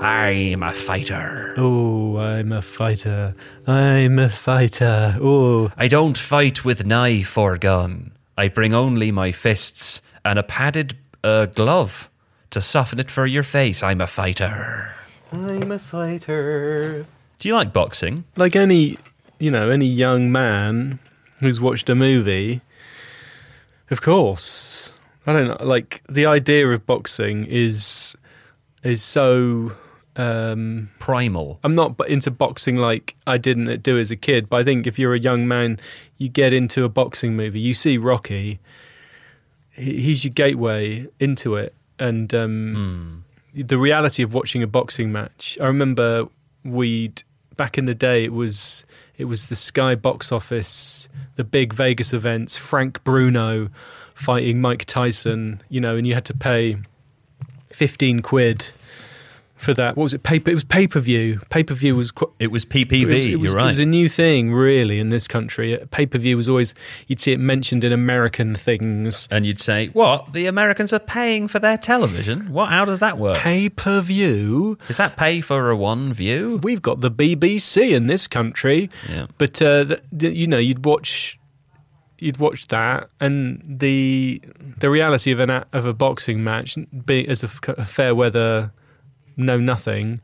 I'm a fighter. Oh, I'm a fighter. I'm a fighter. Oh. I don't fight with knife or gun. I bring only my fists and a padded glove to soften it for your face. I'm a fighter. I'm a fighter. Do you like boxing? Like any young man who's watched a movie, of course. I don't know, like, the idea of boxing is so... primal. I'm not into boxing like I didn't do as a kid, but I think if you're a young man, you get into a boxing movie. You see Rocky, he's your gateway into it. And the reality of watching a boxing match, I remember back in the day, it was the Sky box office, the big Vegas events, Frank Bruno fighting Mike Tyson, and you had to pay 15 quid for that. What was it? It was pay-per-view. Pay-per-view was... It was PPV, you're right. It was a new thing, really, in this country. Pay-per-view was always... You'd see it mentioned in American things. And you'd say, what? The Americans are paying for their television? What? How does that work? Pay-per-view? Is that pay for a one view? We've got the BBC in this country. Yeah. But, you'd watch that, and the reality of a boxing match, being as a fair weather... know nothing.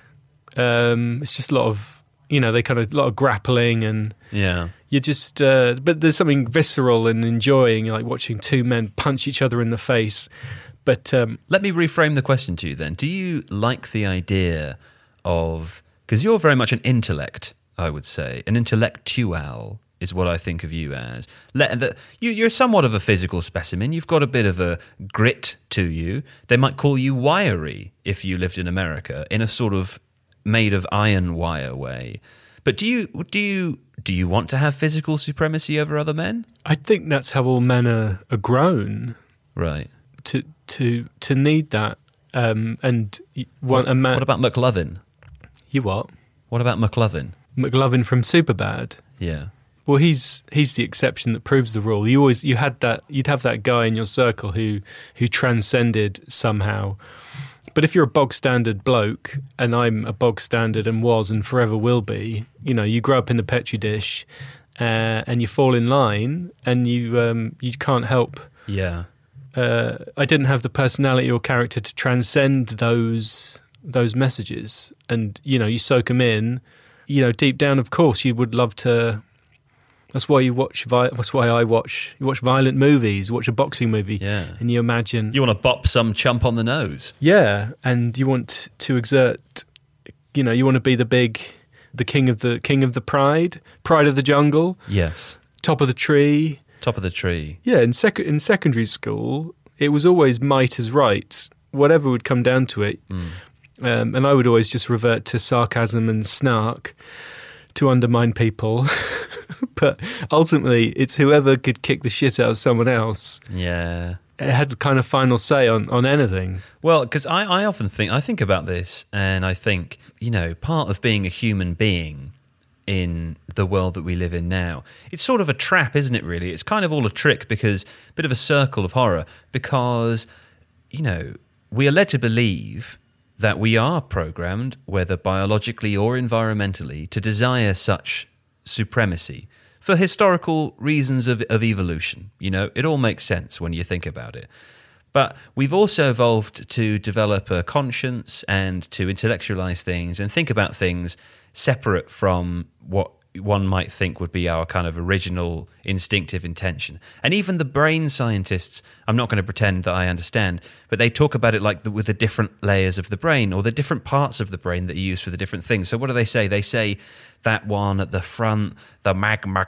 It's just a lot of, a lot of grappling, and you just. But there's something visceral and enjoying, like watching two men punch each other in the face. But let me reframe the question to you then. Do you like the idea of, because you're very much an intellect, I would say, an intellectual is what I think of you as. You're somewhat of a physical specimen. You've got a bit of a grit to you. They might call you wiry if you lived in America, in a sort of made of iron wire way. But do you want to have physical supremacy over other men? I think that's how all men are grown. Right. To need that. What about McLovin? You what? What about McLovin? McLovin from Superbad. Yeah. Well, he's the exception that proves the rule. You'd have that guy in your circle who transcended somehow. But if you're a bog standard bloke, and I'm a bog standard and was and forever will be, you grow up in the petri dish, and you fall in line, and you can't help. Yeah. I didn't have the personality or character to transcend those messages, and you soak them in. Deep down, of course, you would love to. That's why you watch. That's why I watch. You watch violent movies. You watch a boxing movie, and you imagine you want to bop some chump on the nose. Yeah, and you want to exert. You want to be the king of the pride of the jungle. Yes, top of the tree. Yeah, in secondary school, it was always might is right. Whatever would come down to it, and I would always just revert to sarcasm and snark to undermine people. But ultimately, it's whoever could kick the shit out of someone else. Yeah. It had the kind of final say on anything. Well, because I often think about this, and I think, part of being a human being in the world that we live in now, it's sort of a trap, isn't it, really? It's kind of all a trick, because a bit of a circle of horror, because, we are led to believe that we are programmed, whether biologically or environmentally, to desire such supremacy for historical reasons of evolution. It all makes sense when you think about it. But we've also evolved to develop a conscience and to intellectualize things and think about things separate from what one might think would be our kind of original instinctive intention. And even the brain scientists, I'm not going to pretend that I understand, but they talk about it like with the different layers of the brain, or the different parts of the brain that you use for the different things. So what do they say? They say that one at the front, the magma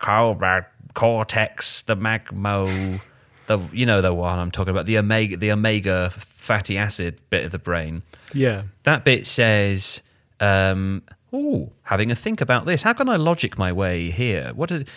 cortex, the magmo, the one I'm talking about, the omega fatty acid bit of the brain. Yeah. That bit says, having a think about this. How can I logic my way here?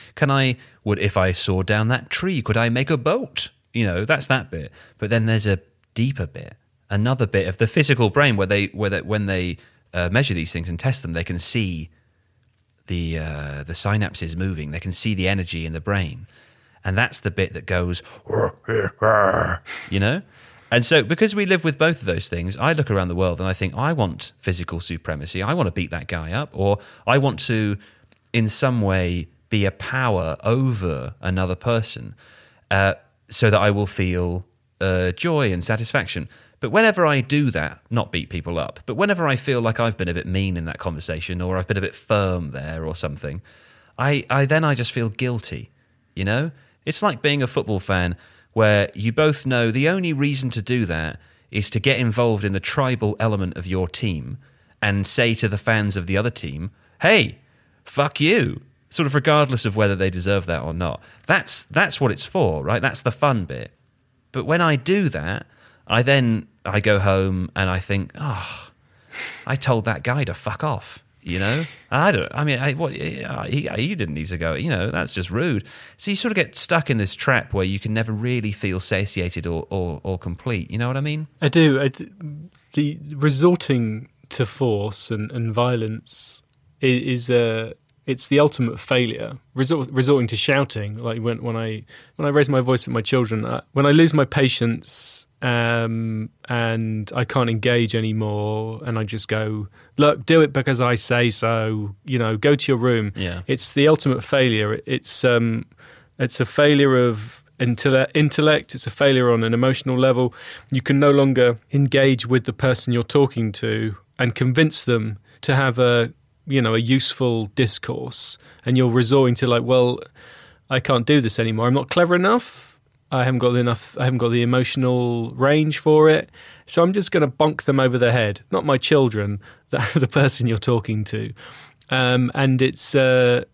If I saw down that tree, could I make a boat? That's that bit. But then there's a deeper bit, another bit of the physical brain where when they measure these things and test them, they can see the synapses moving. They can see the energy in the brain, and that's the bit that goes, And so, because we live with both of those things, I look around the world and I think, I want physical supremacy. I want to beat that guy up, or I want to, in some way, be a power over another person, so that I will feel joy and satisfaction. But whenever I do that, not beat people up, but whenever I feel like I've been a bit mean in that conversation, or I've been a bit firm there or something, I just feel guilty, you know? It's like being a football fan where you both know the only reason to do that is to get involved in the tribal element of your team and say to the fans of the other team, hey, fuck you, sort of regardless of whether they deserve that or not. That's what it's for, right? That's the fun bit. But when I do that, I go home and I think, I told that guy to fuck off. You know, he didn't need to go. You know, that's just rude. So you sort of get stuck in this trap where you can never really feel satiated or complete. You know what I mean? I do. The resorting to force and violence is it's the ultimate failure. Resorting to shouting, like when I raise my voice at my children, when I lose my patience and I can't engage anymore, and I just go, look, do it because I say so. You know, go to your room. Yeah. It's the ultimate failure. It's a failure of intellect. It's a failure on an emotional level. You can no longer engage with the person you're talking to and convince them to have a useful discourse, and you're resorting to like, well, I can't do this anymore. I'm not clever enough. I haven't got the emotional range for it. So I'm just going to bonk them over the head. Not my children, the person you're talking to. And it's those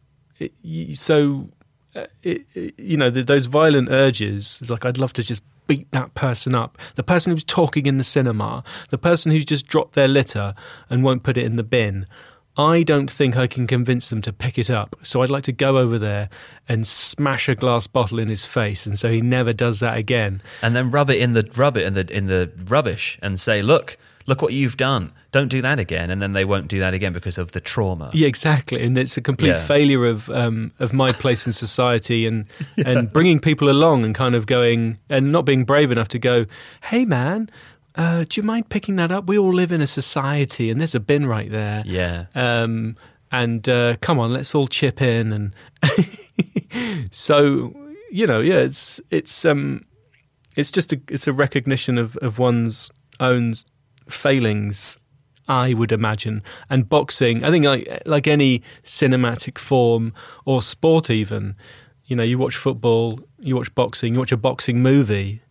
violent urges. It's like, I'd love to just beat that person up. The person who's talking in the cinema, the person who's just dropped their litter and won't put it in the bin. I don't think I can convince them to pick it up. So I'd like to go over there and smash a glass bottle in his face, and so he never does that again. And then rub it in the rubbish and say, look what you've done. Don't do that again. And then they won't do that again because of the trauma. Yeah, exactly. And it's a complete failure of my place in society and bringing people along and kind of going and not being brave enough to go, hey man, do you mind picking that up? We all live in a society, and there's a bin right there. Yeah. And come on, let's all chip in. And so, it's a recognition of one's own failings, I would imagine. And boxing, I think, like any cinematic form or sport, even, you watch football, you watch boxing, you watch a boxing movie.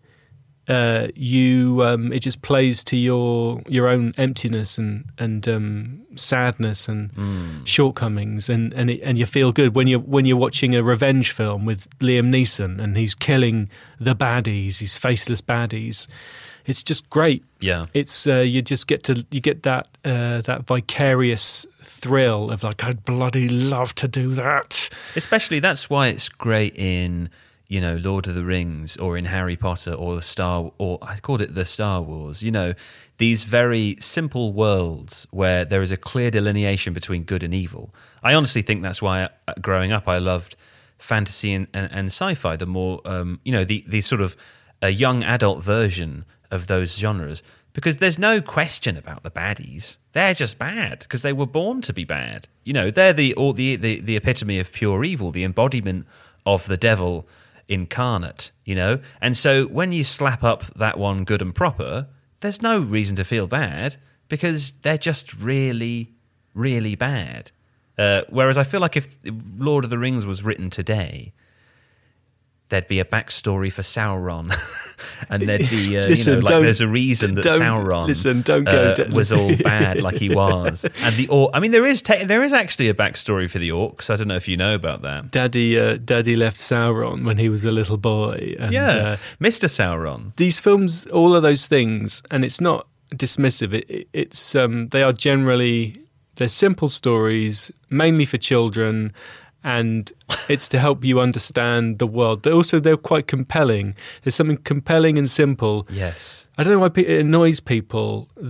It just plays to your own emptiness and sadness and shortcomings, and you feel good when you're watching a revenge film with Liam Neeson and he's killing the baddies, these faceless baddies. It's just great. Yeah, it's you get that vicarious thrill of like, I'd bloody love to do that. Especially that's why it's great in, Lord of the Rings, or in Harry Potter, or I called it the Star Wars. These very simple worlds where there is a clear delineation between good and evil. I honestly think that's why, growing up, I loved fantasy and sci-fi. The more, the sort of a young adult version of those genres, because there's no question about the baddies. They're just bad because they were born to be bad. They're the epitome of pure evil, the embodiment of the devil incarnate, and so when you slap up that one good and proper, there's no reason to feel bad because they're just really, really bad. Whereas I feel like if Lord of the Rings was written today, there'd be a backstory for Sauron, and there'd be, there's a reason that Sauron was all bad like he was. And there is actually a backstory for the orcs. I don't know if you know about that. Daddy left Sauron when he was a little boy. And, Mr. Sauron. These films, all of those things, and it's not dismissive. It's they are generally, they're simple stories, mainly for children. And it's to help you understand the world. But also, they're quite compelling. There's something compelling and simple. Yes. I don't know why it annoys people that,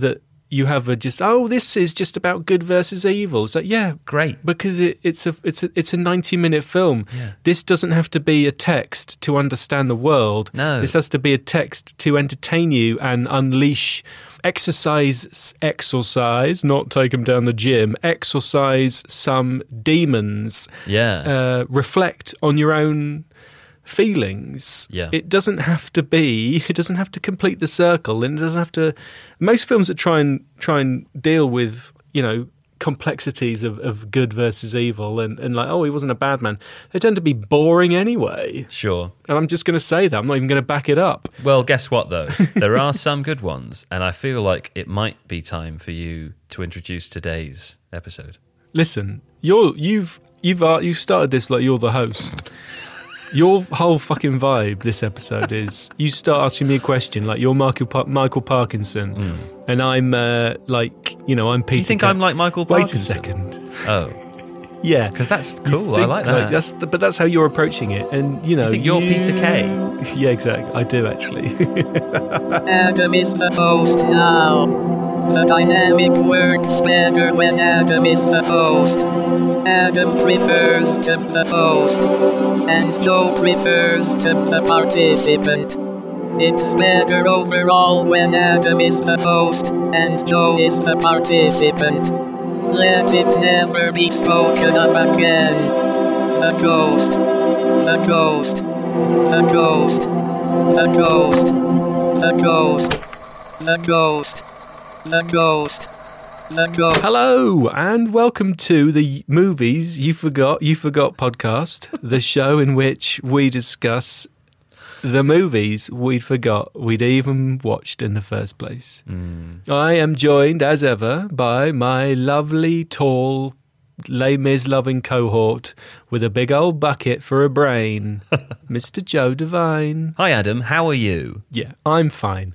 you have this is just about good versus evil. It's like, yeah, Great. because it's a 90-minute film. Yeah. This doesn't have to be a text to understand the world. No. This has to be a text to entertain you and unleash, exorcise, not take them down the gym, exorcise some demons. Yeah. Reflect on your own feelings. Yeah. It doesn't have to complete the circle, and it doesn't have to. Most films that try and deal with, complexities of good versus evil and like, oh, he wasn't a bad man, they tend to be boring anyway. Sure. And I'm just going to say that. I'm not even going to back it up. Well, guess what, though? There are some good ones, and I feel like it might be time for you to introduce today's episode. Listen, you've started this like you're the host. Your whole fucking vibe this episode is you start asking me a question like you're Michael Parkinson, and I'm I'm Peter. Do you think I'm like Michael Parkinson? Wait a second. Oh, Yeah, because that's cool. I like that. That's how you're approaching it, and You think you're Peter Kay? Yeah, exactly. I do actually. Adam is the host now. The dynamic works better when Adam is the host. Adam prefers to the host, and Joe prefers to the participant. It's better overall when Adam is the host, and Joe is the participant. Let it never be spoken of again. The ghost, the ghost, the ghost, the ghost, the ghost, the ghost, the ghost, the ghost. Hello, and welcome to the Movies You Forgot podcast, the show in which we discuss the movies we forgot we'd even watched in the first place. I am joined, as ever, by my lovely, tall, Les Mis-loving cohort with a big old bucket for a brain, Mr. Joe Devine. Hi, Adam. How are you? Yeah, I'm fine.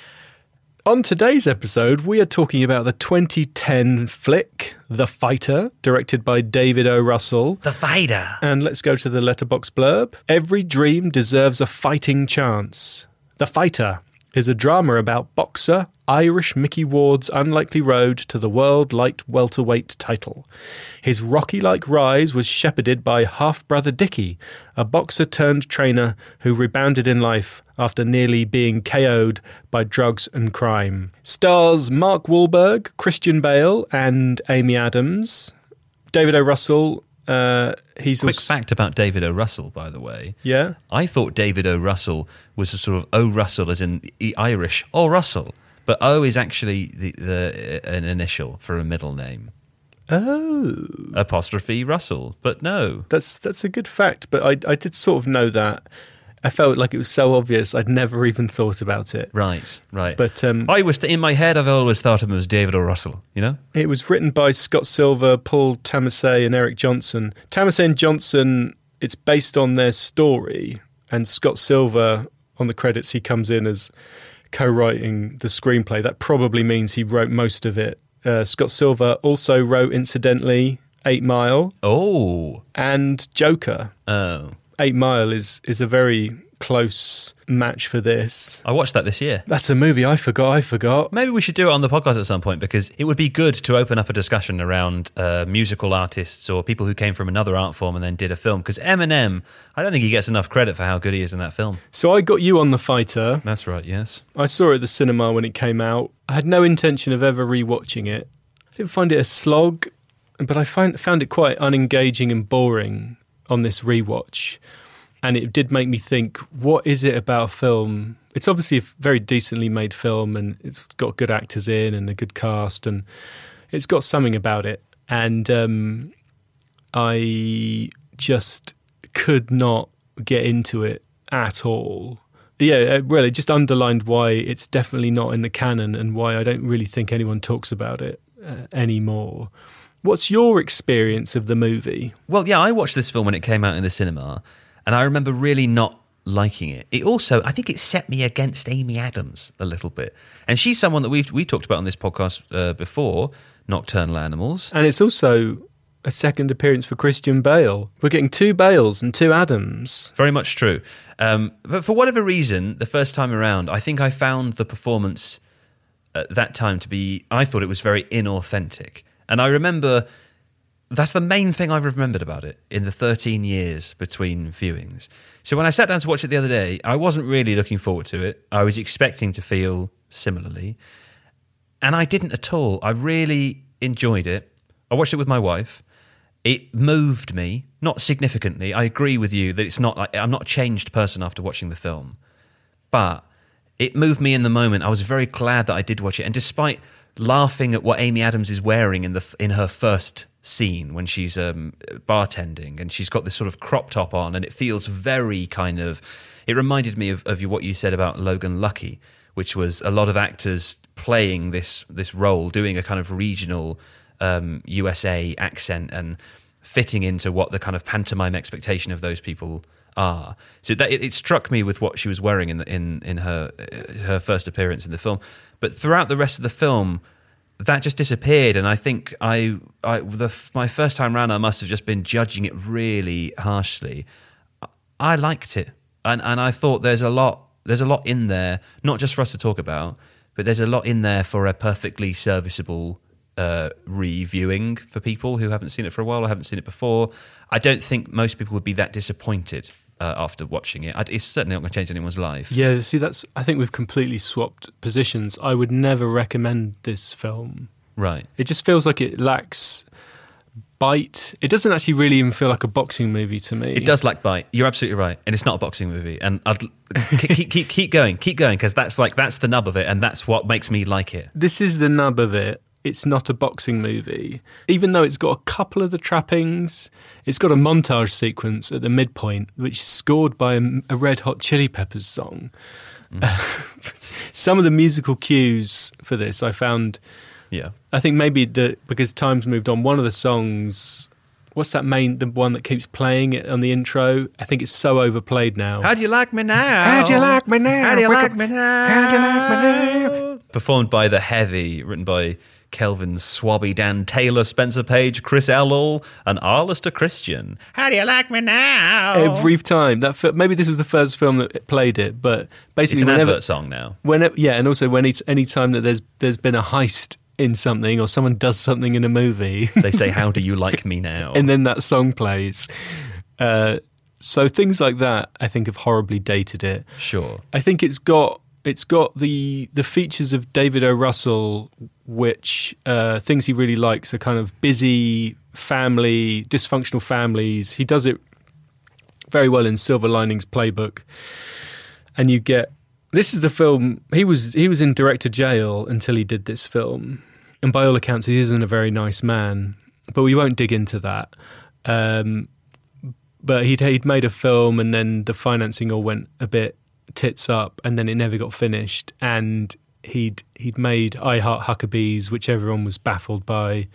On today's episode, we are talking about the 2010 flick, The Fighter, directed by David O. Russell. The Fighter. And let's go to the letterbox blurb. Every dream deserves a fighting chance. The Fighter is a drama about boxer Irish Mickey Ward's unlikely road to the world light welterweight title. His Rocky-like rise was shepherded by half-brother Dickie, a boxer-turned-trainer who rebounded in life after nearly being KO'd by drugs and crime. Stars Mark Wahlberg, Christian Bale and Amy Adams. David O. Russell, Quick fact about David O. Russell, by the way. Yeah? I thought David O. Russell was a sort of O. Russell as in Irish, or Russell. But O is actually an initial for a middle name. Oh. Apostrophe Russell, but no. That's a good fact, but I did sort of know that. I felt like it was so obvious, I'd never even thought about it. Right. But in my head, I've always thought of him as David O. Russell, you know? It was written by Scott Silver, Paul Tamasay and Eric Johnson. Tamasay and Johnson, it's based on their story, and Scott Silver, on the credits, he comes in as co-writing the screenplay. That probably means he wrote most of it. Scott Silver also wrote, incidentally, 8 Mile. Oh. And Joker. Oh. 8 Mile is a very close match for this. I watched that this year. That's a movie I forgot. Maybe we should do it on the podcast at some point, because it would be good to open up a discussion around musical artists or people who came from another art form and then did a film. Because Eminem, I don't think he gets enough credit for how good he is in that film. So I got you on The Fighter. That's right, yes. I saw it at the cinema when it came out. I had no intention of ever rewatching it. I didn't find it a slog, but I found it quite unengaging and boring on this rewatch. And it did make me think, what is it about film? It's obviously a very decently made film, and it's got good actors in and a good cast, and it's got something about it. And I just could not get into it at all. Yeah, really, just underlined why it's definitely not in the canon and why I don't really think anyone talks about it anymore. What's your experience of the movie? Well, yeah, I watched this film when it came out in the cinema, and I remember really not liking it. It also, I think it set me against Amy Adams a little bit. And she's someone that we talked about on this podcast before, Nocturnal Animals. And it's also a second appearance for Christian Bale. We're getting 2 Bales and 2 Adams. Very much true. But for whatever reason, the first time around, I think I found the performance at that time to be, I thought it was very inauthentic. And I remember, that's the main thing I've remembered about it in the 13 years between viewings. So when I sat down to watch it the other day, I wasn't really looking forward to it. I was expecting to feel similarly. And I didn't at all. I really enjoyed it. I watched it with my wife. It moved me, not significantly. I agree with you that it's not like, I'm not a changed person after watching the film. But it moved me in the moment. I was very glad that I did watch it. And despite laughing at what Amy Adams is wearing in her first scene when she's bartending, and she's got this sort of crop top on, and it feels very kind of, it reminded me of what you said about Logan Lucky, which was a lot of actors playing this role, doing a kind of regional USA accent and fitting into what the kind of pantomime expectation of those people are. So that it struck me with what she was wearing in her first appearance in the film, but throughout the rest of the film, that just disappeared. And I think my first time round, I must have just been judging it really harshly. I liked it, and I thought there's a lot in there, not just for us to talk about, but there's a lot in there for a perfectly serviceable reviewing for people who haven't seen it for a while or haven't seen it before. I don't think most people would be that disappointed after watching it. It's certainly not going to change anyone's life. Yeah, see, I think we've completely swapped positions. I would never recommend this film. Right. It just feels like it lacks bite. It doesn't actually really even feel like a boxing movie to me. It does lack bite. You're absolutely right, and it's not a boxing movie. And I'd keep going, because that's the nub of it, and that's what makes me like it. This is the nub of it. It's not a boxing movie. Even though it's got a couple of the trappings, it's got a montage sequence at the midpoint, which is scored by a Red Hot Chili Peppers song. Some of the musical cues for this I found... Yeah. I think maybe because time's moved on, one of the songs... What's that the one that keeps playing it on the intro? I think it's so overplayed now. How do you like me now? How do you like me now? How do you like me now? How do you like me now? Performed by The Heavy, written by Kelvin Swabby, Dan Taylor, Spencer Page, Chris Ellul, and Arlister Christian. How do you like me now? Every time. Maybe this was the first film that played it, but basically... It's an advert song now. And also any time that there's been a heist in something or someone does something in a movie... They say, how do you like me now? And then that song plays. So things like that, I think, have horribly dated it. Sure. I think it's got the features of David O. Russell, which things he really likes are kind of busy family, dysfunctional families. He does it very well in Silver Linings Playbook. And you get... This is the film... He was in director jail until he did this film. And by all accounts, he isn't a very nice man. But we won't dig into that. But he'd made a film, and then the financing all went a bit tits up, and then it never got finished. And he'd made I Heart Huckabees, which everyone was baffled by.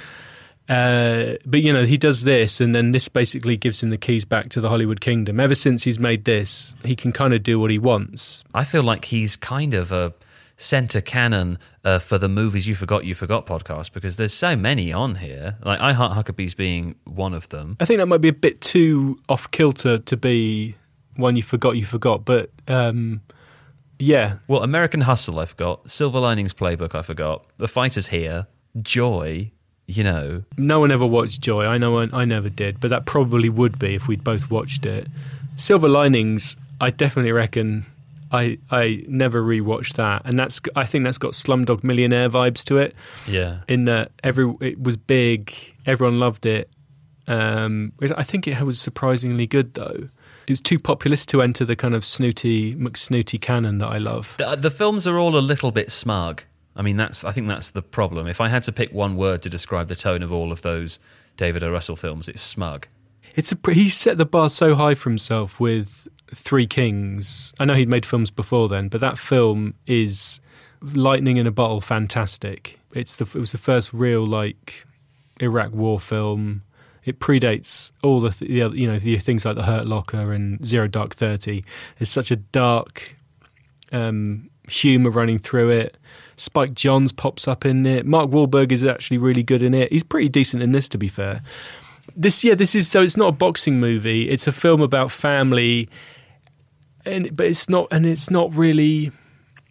But, he does this, and then this basically gives him the keys back to the Hollywood kingdom. Ever since he's made this, he can kind of do what he wants. I feel like he's kind of a centre canon for the Movies You Forgot podcast, because there's so many on here, like I Heart Huckabees being one of them. I think that might be a bit too off-kilter to be one you forgot, but yeah. Well, American Hustle I forgot, Silver Linings Playbook I forgot, The Fighter's Here, Joy... No one ever watched Joy. I know I never did, but that probably would be if we'd both watched it. Silver Linings, I definitely reckon I never rewatched that, and I think that's got Slumdog Millionaire vibes to it. Yeah, in that it was big, everyone loved it. I think it was surprisingly good though. It was too populist to enter the kind of McSnooty canon that I love. The films are all a little bit smug. I mean, I think that's the problem. If I had to pick one word to describe the tone of all of those David O. Russell films, it's smug. He set the bar so high for himself with Three Kings. I know he'd made films before then, but that film is lightning in a bottle fantastic. It was the first real Iraq war film. It predates all the things like The Hurt Locker and Zero Dark 30. There's such a dark humour running through it. Spike Jonze pops up in it. Mark Wahlberg is actually really good in it. He's pretty decent in this, to be fair. This is so it's not a boxing movie. It's a film about family, but it's not really.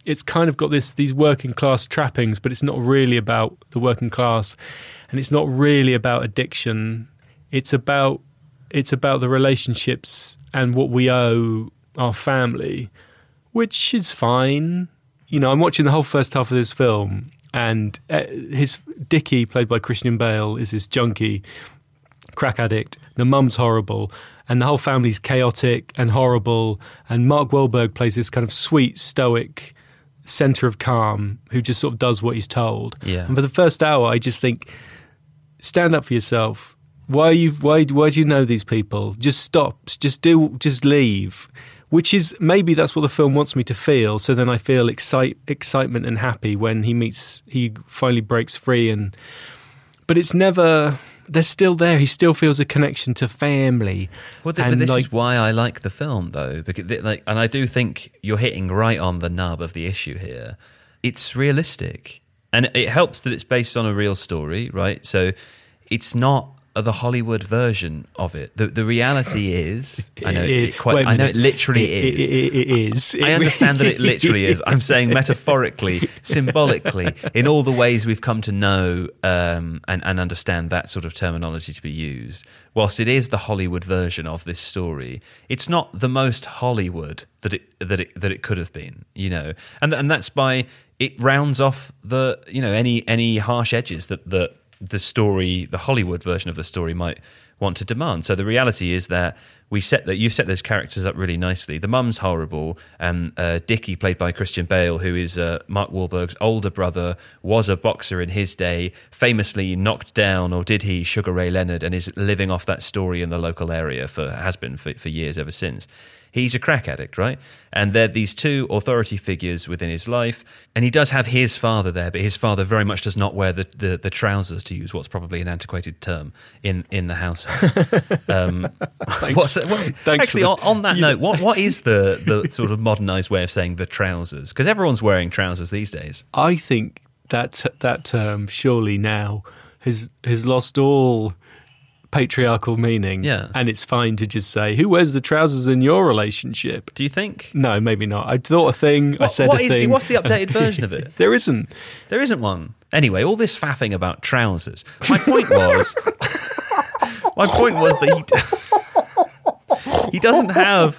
it's kind of got these working class trappings, but it's not really about the working class, and it's not really about addiction. It's about the relationships and what we owe our family, which is fine. You know, I'm watching the whole first half of this film, and his Dickie, played by Christian Bale, is this junkie, crack addict. The mum's horrible, and the whole family's chaotic and horrible. And Mark Wahlberg plays this kind of sweet, stoic centre of calm who just sort of does what he's told. Yeah. And for the first hour, I just think, stand up for yourself. Why do you know these people? Just stop. Just leave. Which is, maybe that's what the film wants me to feel. So then I feel excitement and happy when he finally breaks free. But it's never, they're still there. He still feels a connection to family. Well, but this is why I like the film, though, because and I do think you're hitting right on the nub of the issue here. It's realistic, and it helps that it's based on a real story, right? So it's not the Hollywood version of it. The reality is, I know it literally is. It is. I understand that it literally is. I'm saying metaphorically, symbolically, in all the ways we've come to know and understand that sort of terminology to be used. Whilst it is the Hollywood version of this story, it's not the most Hollywood that it could have been. You know, and that's by it rounds off the any harsh edges that the story, the Hollywood version of the story, might want to demand. So the reality is that you've set those characters up really nicely. The mum's horrible, and Dickie, played by Christian Bale, who is Mark Wahlberg's older brother, was a boxer in his day, famously knocked down, or did he, Sugar Ray Leonard, and is living off that story in the local area has been for years ever since. He's a crack addict, right? And there are these two authority figures within his life. And he does have his father there, but his father very much does not wear the trousers, to use what's probably an antiquated term, in the household. Actually, on that note, what is the sort of modernised way of saying the trousers? Because everyone's wearing trousers these days. I think that term surely now has lost all patriarchal meaning, and it's fine to just say, who wears the trousers in your relationship? Do you think? No, maybe not. I thought a thing, I said a thing. What's the updated version of it? There isn't one. Anyway, all this faffing about trousers. My point was that he doesn't have,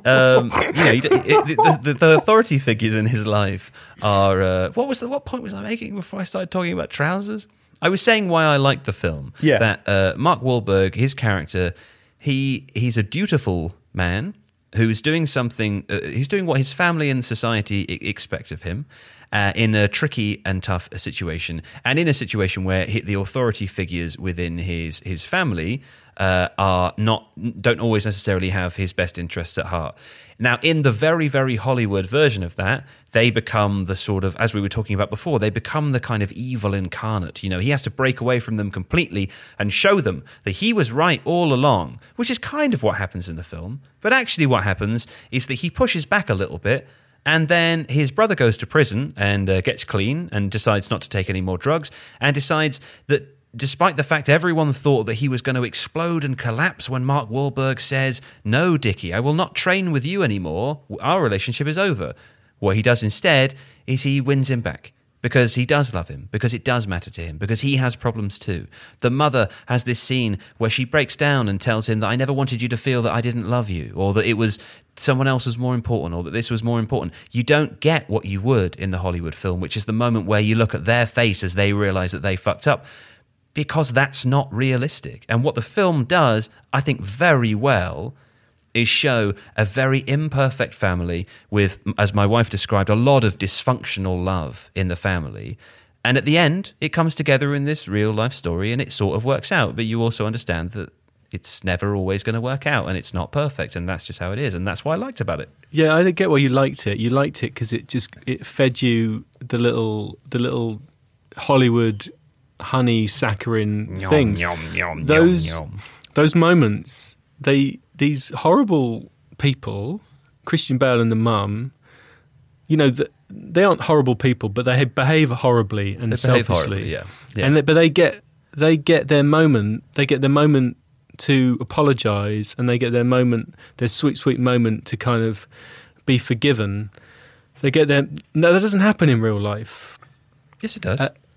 the authority figures in his life are, what point was I making before I started talking about trousers? I was saying why I like the film. Yeah. That Mark Wahlberg, his character, he's a dutiful man who is doing something. He's doing what his family and society expect of him in a tricky and tough situation, and in a situation where the authority figures within his family don't always necessarily have his best interests at heart. Now, in the very, very Hollywood version of that, they become the sort of, as we were talking about before, they become the kind of evil incarnate. You know, he has to break away from them completely and show them that he was right all along, which is kind of what happens in the film. But actually what happens is that he pushes back a little bit, and then his brother goes to prison and gets clean and decides not to take any more drugs, and decides that despite the fact everyone thought that he was going to explode and collapse when Mark Wahlberg says, "No, Dickie, I will not train with you anymore. Our relationship is over." What he does instead is he wins him back, because he does love him, because it does matter to him, because he has problems too. The mother has this scene where she breaks down and tells him that I never wanted you to feel that I didn't love you, or that it was someone else was more important, or that this was more important. You don't get what you would in the Hollywood film, which is the moment where you look at their face as they realise that they fucked up, because that's not realistic. And what the film does, I think, very well, is show a very imperfect family with, as my wife described, a lot of dysfunctional love in the family. And at the end, it comes together in this real life story, and it sort of works out. But you also understand that it's never always going to work out, and it's not perfect, and that's just how it is. And that's what I liked about it. Yeah, I get why you liked it. You liked it because it fed you the little Hollywood honey saccharine things. Those moments, these horrible people, Christian Bale and the mum, you know, they aren't horrible people, but they behave horribly and selfishly. Yeah. But they get their moment. They get their moment to apologise, and they get their sweet moment to kind of be forgiven. They get there. No, that doesn't happen in real life. Yes, it does.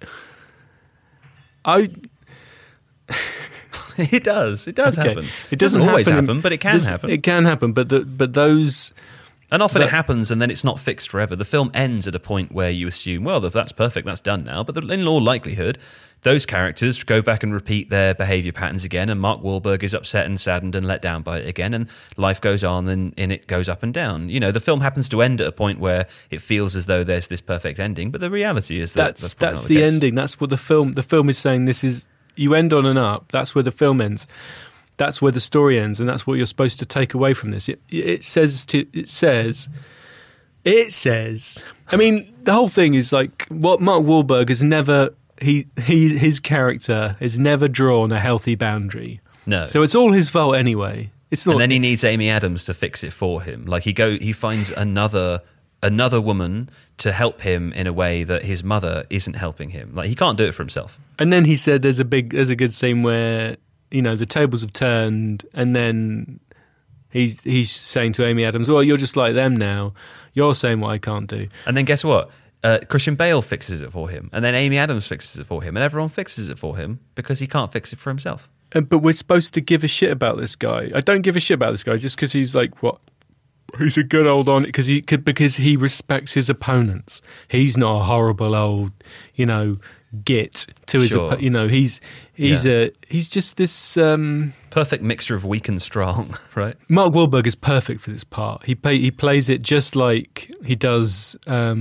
It does. It does Okay. happen. It doesn't always happen happen, but it can happen. It can happen, but those. And often it happens, and then it's not fixed forever. The film ends at a point where you assume, well, if that's perfect, that's done now. But in all likelihood, those characters go back and repeat their behaviour patterns again, and Mark Wahlberg is upset and saddened and let down by it again, and life goes on, and it goes up and down. You know, the film happens to end at a point where it feels as though there's this perfect ending, but the reality is that's the ending. That's what the film is saying. This is, you end on an up. That's where the film ends. That's where the story ends, and that's what you're supposed to take away from this. It says. I mean, the whole thing is like what Mark Wahlberg has never. His character has never drawn a healthy boundary. No. So it's all his fault anyway. It's not. And then he needs Amy Adams to fix it for him. Like he finds another woman to help him in a way that his mother isn't helping him. Like he can't do it for himself. And then he said there's a good scene where, you know, the tables have turned, and then he's saying to Amy Adams, well, you're just like them now. You're saying what I can't do. And then guess what? Christian Bale fixes it for him, and then Amy Adams fixes it for him, and everyone fixes it for him because he can't fix it for himself. But we're supposed to give a shit about this guy. I don't give a shit about this guy just because he's like, what? He's a good old on because he respects his opponents. He's not a horrible old, you know, git to his. Sure. You know, he's just this perfect mixture of weak and strong, right? Mark Wahlberg is perfect for this part. He plays it just like he does.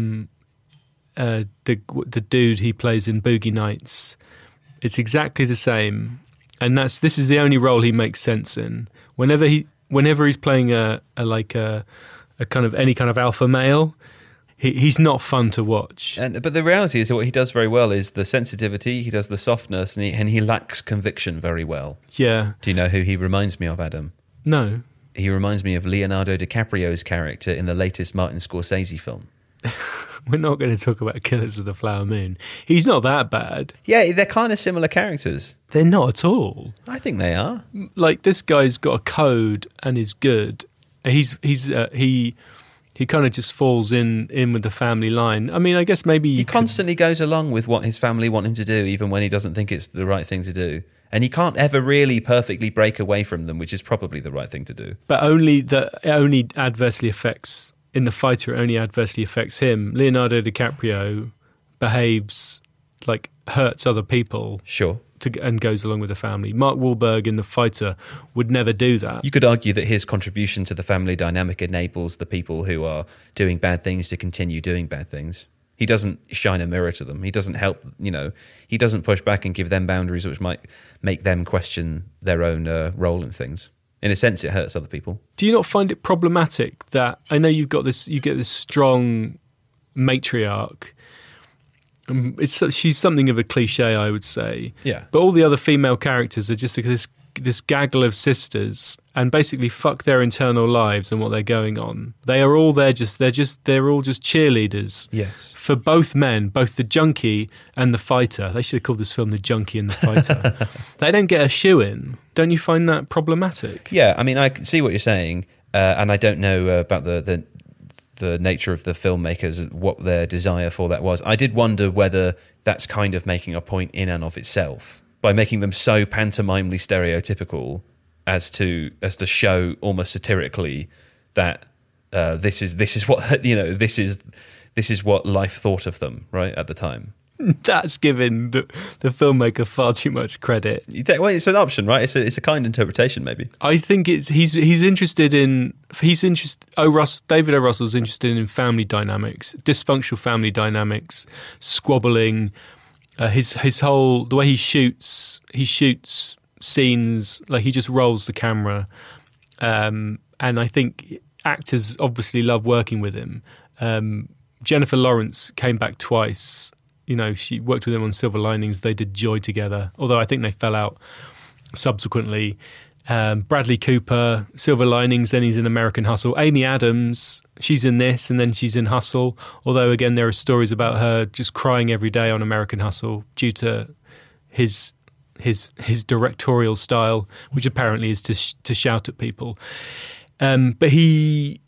The dude he plays in Boogie Nights, it's exactly the same, and this is the only role he makes sense in. Whenever he's playing a kind of any kind of alpha male, he's not fun to watch. But the reality is that what he does very well is the sensitivity. He does the softness, and he lacks conviction very well. Yeah. Do you know who he reminds me of, Adam? No. He reminds me of Leonardo DiCaprio's character in the latest Martin Scorsese film. We're not going to talk about Killers of the Flower Moon. He's not that bad. Yeah, they're kind of similar characters. They're not at all. I think they are. Like, this guy's got a code and is good. He kind of just falls in with the family line. I mean, I guess maybe he constantly goes along with what his family want him to do, even when he doesn't think it's the right thing to do. And he can't ever really perfectly break away from them, which is probably the right thing to do. But it only adversely affects. In The Fighter, it only adversely affects him. Leonardo DiCaprio behaves like hurts other people. Sure. And goes along with the family. Mark Wahlberg in The Fighter would never do that. You could argue that his contribution to the family dynamic enables the people who are doing bad things to continue doing bad things. He doesn't shine a mirror to them. He doesn't help, he doesn't push back and give them boundaries which might make them question their own role in things. In a sense, it hurts other people. Do you not find it problematic that I know you get this strong matriarch? She's something of a cliche, I would say. Yeah. But all the other female characters are just this gaggle of sisters, and basically fuck their internal lives and what they're going on. They are all they're all just cheerleaders. Yes. For both men, both the junkie and the fighter. They should have called this film The Junkie and the Fighter. They don't get a shoe in. Don't you find that problematic? Yeah, I mean, I can see what you're saying, and I don't know about the nature of the filmmakers, what their desire for that was. I did wonder whether that's kind of making a point in and of itself, by making them so pantomimely stereotypical as to show almost satirically that this is what this is what life thought of them right at the time. That's giving the filmmaker far too much credit. Well, it's an option, right? It's a kind interpretation, maybe. I think he's interested in David O. Russell's interested in family dynamics, dysfunctional family dynamics, squabbling. His whole the way he shoots scenes, like he just rolls the camera, and I think actors obviously love working with him. Jennifer Lawrence came back twice. She worked with him on Silver Linings. They did Joy together, although I think they fell out subsequently. Bradley Cooper, Silver Linings, then he's in American Hustle. Amy Adams, she's in this, and then she's in Hustle. Although, again, there are stories about her just crying every day on American Hustle due to his directorial style, which apparently is to shout at people. But he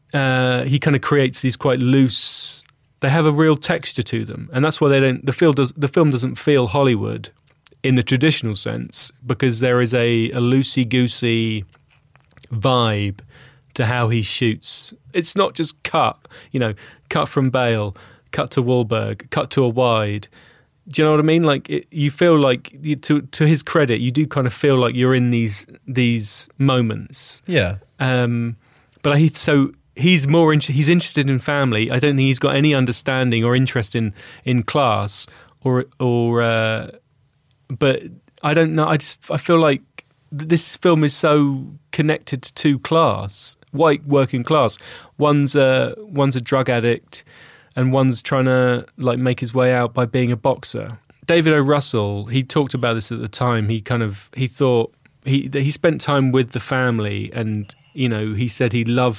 he kind of creates these quite loose. They have a real texture to them, and that's why they don't. The film doesn't feel Hollywood in the traditional sense, because there is a loosey-goosey vibe to how he shoots. It's not just cut from Bale, cut to Wahlberg, cut to a wide. Do you know what I mean? Like you feel like, to his credit, you do kind of feel like you're in these moments. Yeah. But he's more he's interested in family. I don't think he's got any understanding or interest in class or but I don't know. I feel like this film is so connected to class, white working class. One's a drug addict, and one's trying to like make his way out by being a boxer. David O. Russell, he talked about this at the time. He thought he spent time with the family, and he said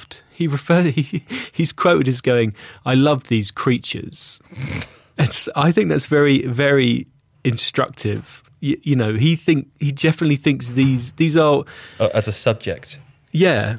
he's quoted as going, "I love these creatures." I think that's very, very instructive. He definitely thinks these are as a subject. Yeah.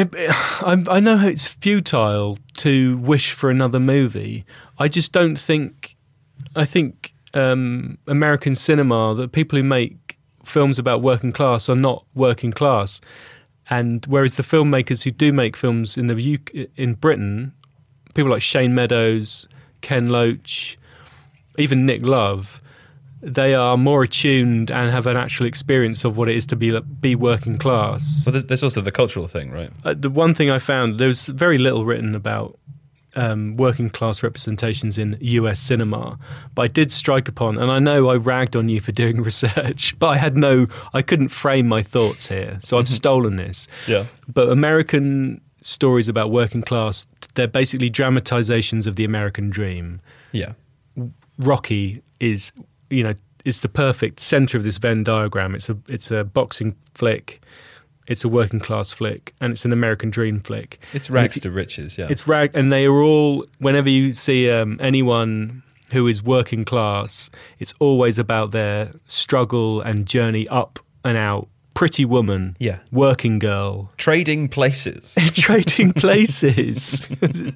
I know how it's futile to wish for another movie. I just don't think. I think American cinema, the people who make films about working class, are not working class, and whereas the filmmakers who do make films in Britain, people like Shane Meadows, Ken Loach, even Nick Love, they are more attuned and have an actual experience of what it is to be working class. Well, there's also the cultural thing, right? The one thing I found, there's very little written about working class representations in US cinema, but I did strike upon, and I know I ragged on you for doing research, but I couldn't frame my thoughts here, so I've stolen this. Yeah. But American stories about working class, they're basically dramatizations of the American dream. Yeah. Rocky is, it's the perfect center of this Venn diagram. It's a boxing flick, it's a working class flick, and it's an American dream flick. It's rags to riches, yeah. It's and they are all, whenever you see anyone who is working class, it's always about their struggle and journey up and out. Pretty woman, yeah. Working girl. Trading places. Trading places.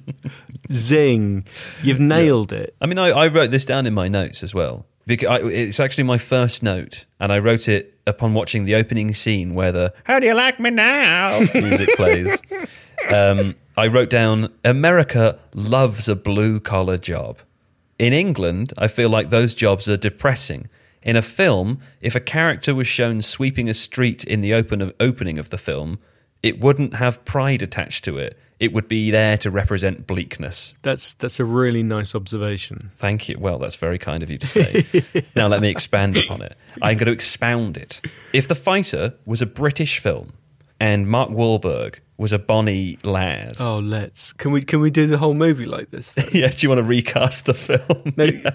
Zing. You've nailed it. I mean, I wrote this down in my notes as well. Because it's actually my first note, and I wrote it upon watching the opening scene where the "How do you like me now?" music plays. I wrote down, America loves a blue-collar job. In England, I feel like those jobs are depressing. In a film, if a character was shown sweeping a street in the opening of the film, it wouldn't have pride attached to it. It would be there to represent bleakness. That's a really nice observation. Thank you. Well, that's very kind of you to say. Now let me expand upon it. I'm going to expound it. If The Fighter was a British film and Mark Wahlberg was a Bonnie lad. Oh, let's. Can we do the whole movie like this? Yeah, do you want to recast the film?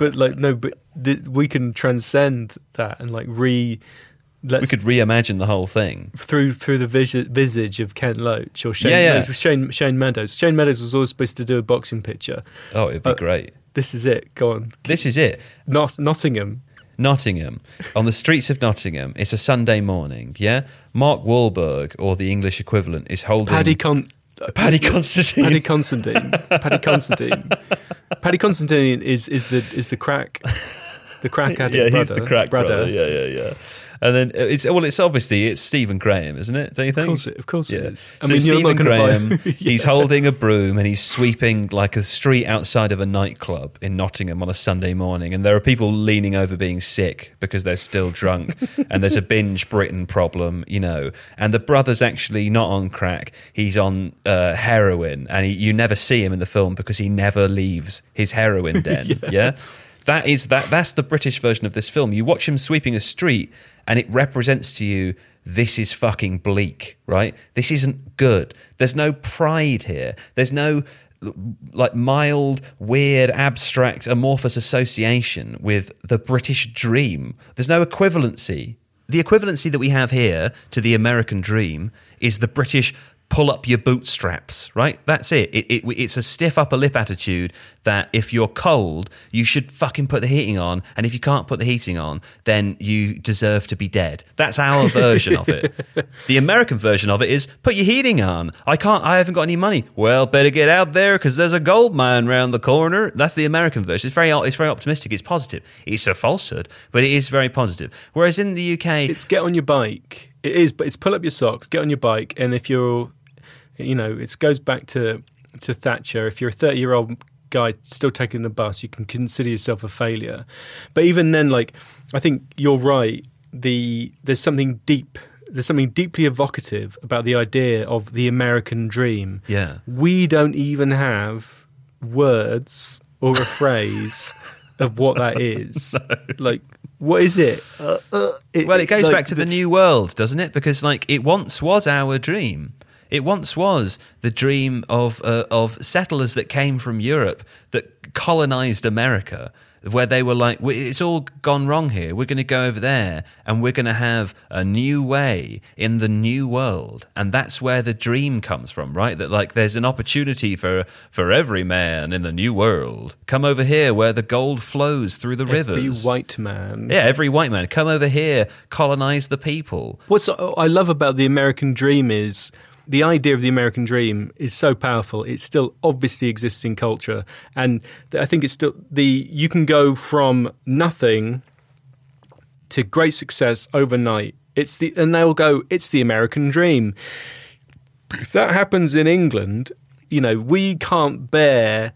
But we can transcend that and we could reimagine the whole thing through the visage of Ken Loach or Shane Meadows. Shane Meadows was always supposed to do a boxing picture. Oh, it'd be great. This is it. Go on. This is it. Nottingham. On the streets of Nottingham. It's a Sunday morning. Yeah, Mark Wahlberg, or the English equivalent, is holding Paddy Considine. Paddy Considine is the crack addict brother. Yeah, he's the crack brother. Yeah. And then it's Stephen Graham, isn't it? Don't you think? Of course it is. So Stephen Graham, he's holding a broom and he's sweeping like a street outside of a nightclub in Nottingham on a Sunday morning, and there are people leaning over being sick because they're still drunk, and there's a binge Britain problem, and the brother's actually not on crack, he's on heroin, and you never see him in the film because he never leaves his heroin den. Yeah? That's the British version of this film. You watch him sweeping a street and it represents to you, this is fucking bleak, right? This isn't good. There's no pride here. There's no like mild, weird, abstract, amorphous association with the British dream. There's no equivalency. The equivalency that we have here to the American dream is the British pull up your bootstraps, right? That's it. It's a stiff upper lip attitude that if you're cold, you should fucking put the heating on. And if you can't put the heating on, then you deserve to be dead. That's our version of it. The American version of it is, put your heating on. I haven't got any money. Well, better get out there because there's a gold mine round the corner. That's the American version. It's very optimistic. It's positive. It's a falsehood, but it is very positive. Whereas in the UK... It's get on your bike. It is, but it's pull up your socks, get on your bike, and if you're... it goes back to Thatcher. If you're a 30-year-old guy still taking the bus, you can consider yourself a failure. But even then, like, I think you're right. There's something deeply evocative about the idea of the American dream. Yeah. We don't even have words or a phrase of what that is. No. Like, what is it? It goes back to the New World, doesn't it? Because, like, it once was our dream. It once was the dream of settlers that came from Europe that colonized America, where they were like, it's all gone wrong here. We're going to go over there and we're going to have a new way in the new world. And that's where the dream comes from, right? That, like, there's an opportunity for every man in the new world. Come over here where the gold flows through the rivers. Every white man. Yeah, every white man. Come over here, colonize the people. What I love about the American dream is... the idea of the American dream is so powerful. It still obviously exists in culture. And I think it's still you can go from nothing to great success overnight. And they'll go, it's the American dream. If that happens in England, we can't bear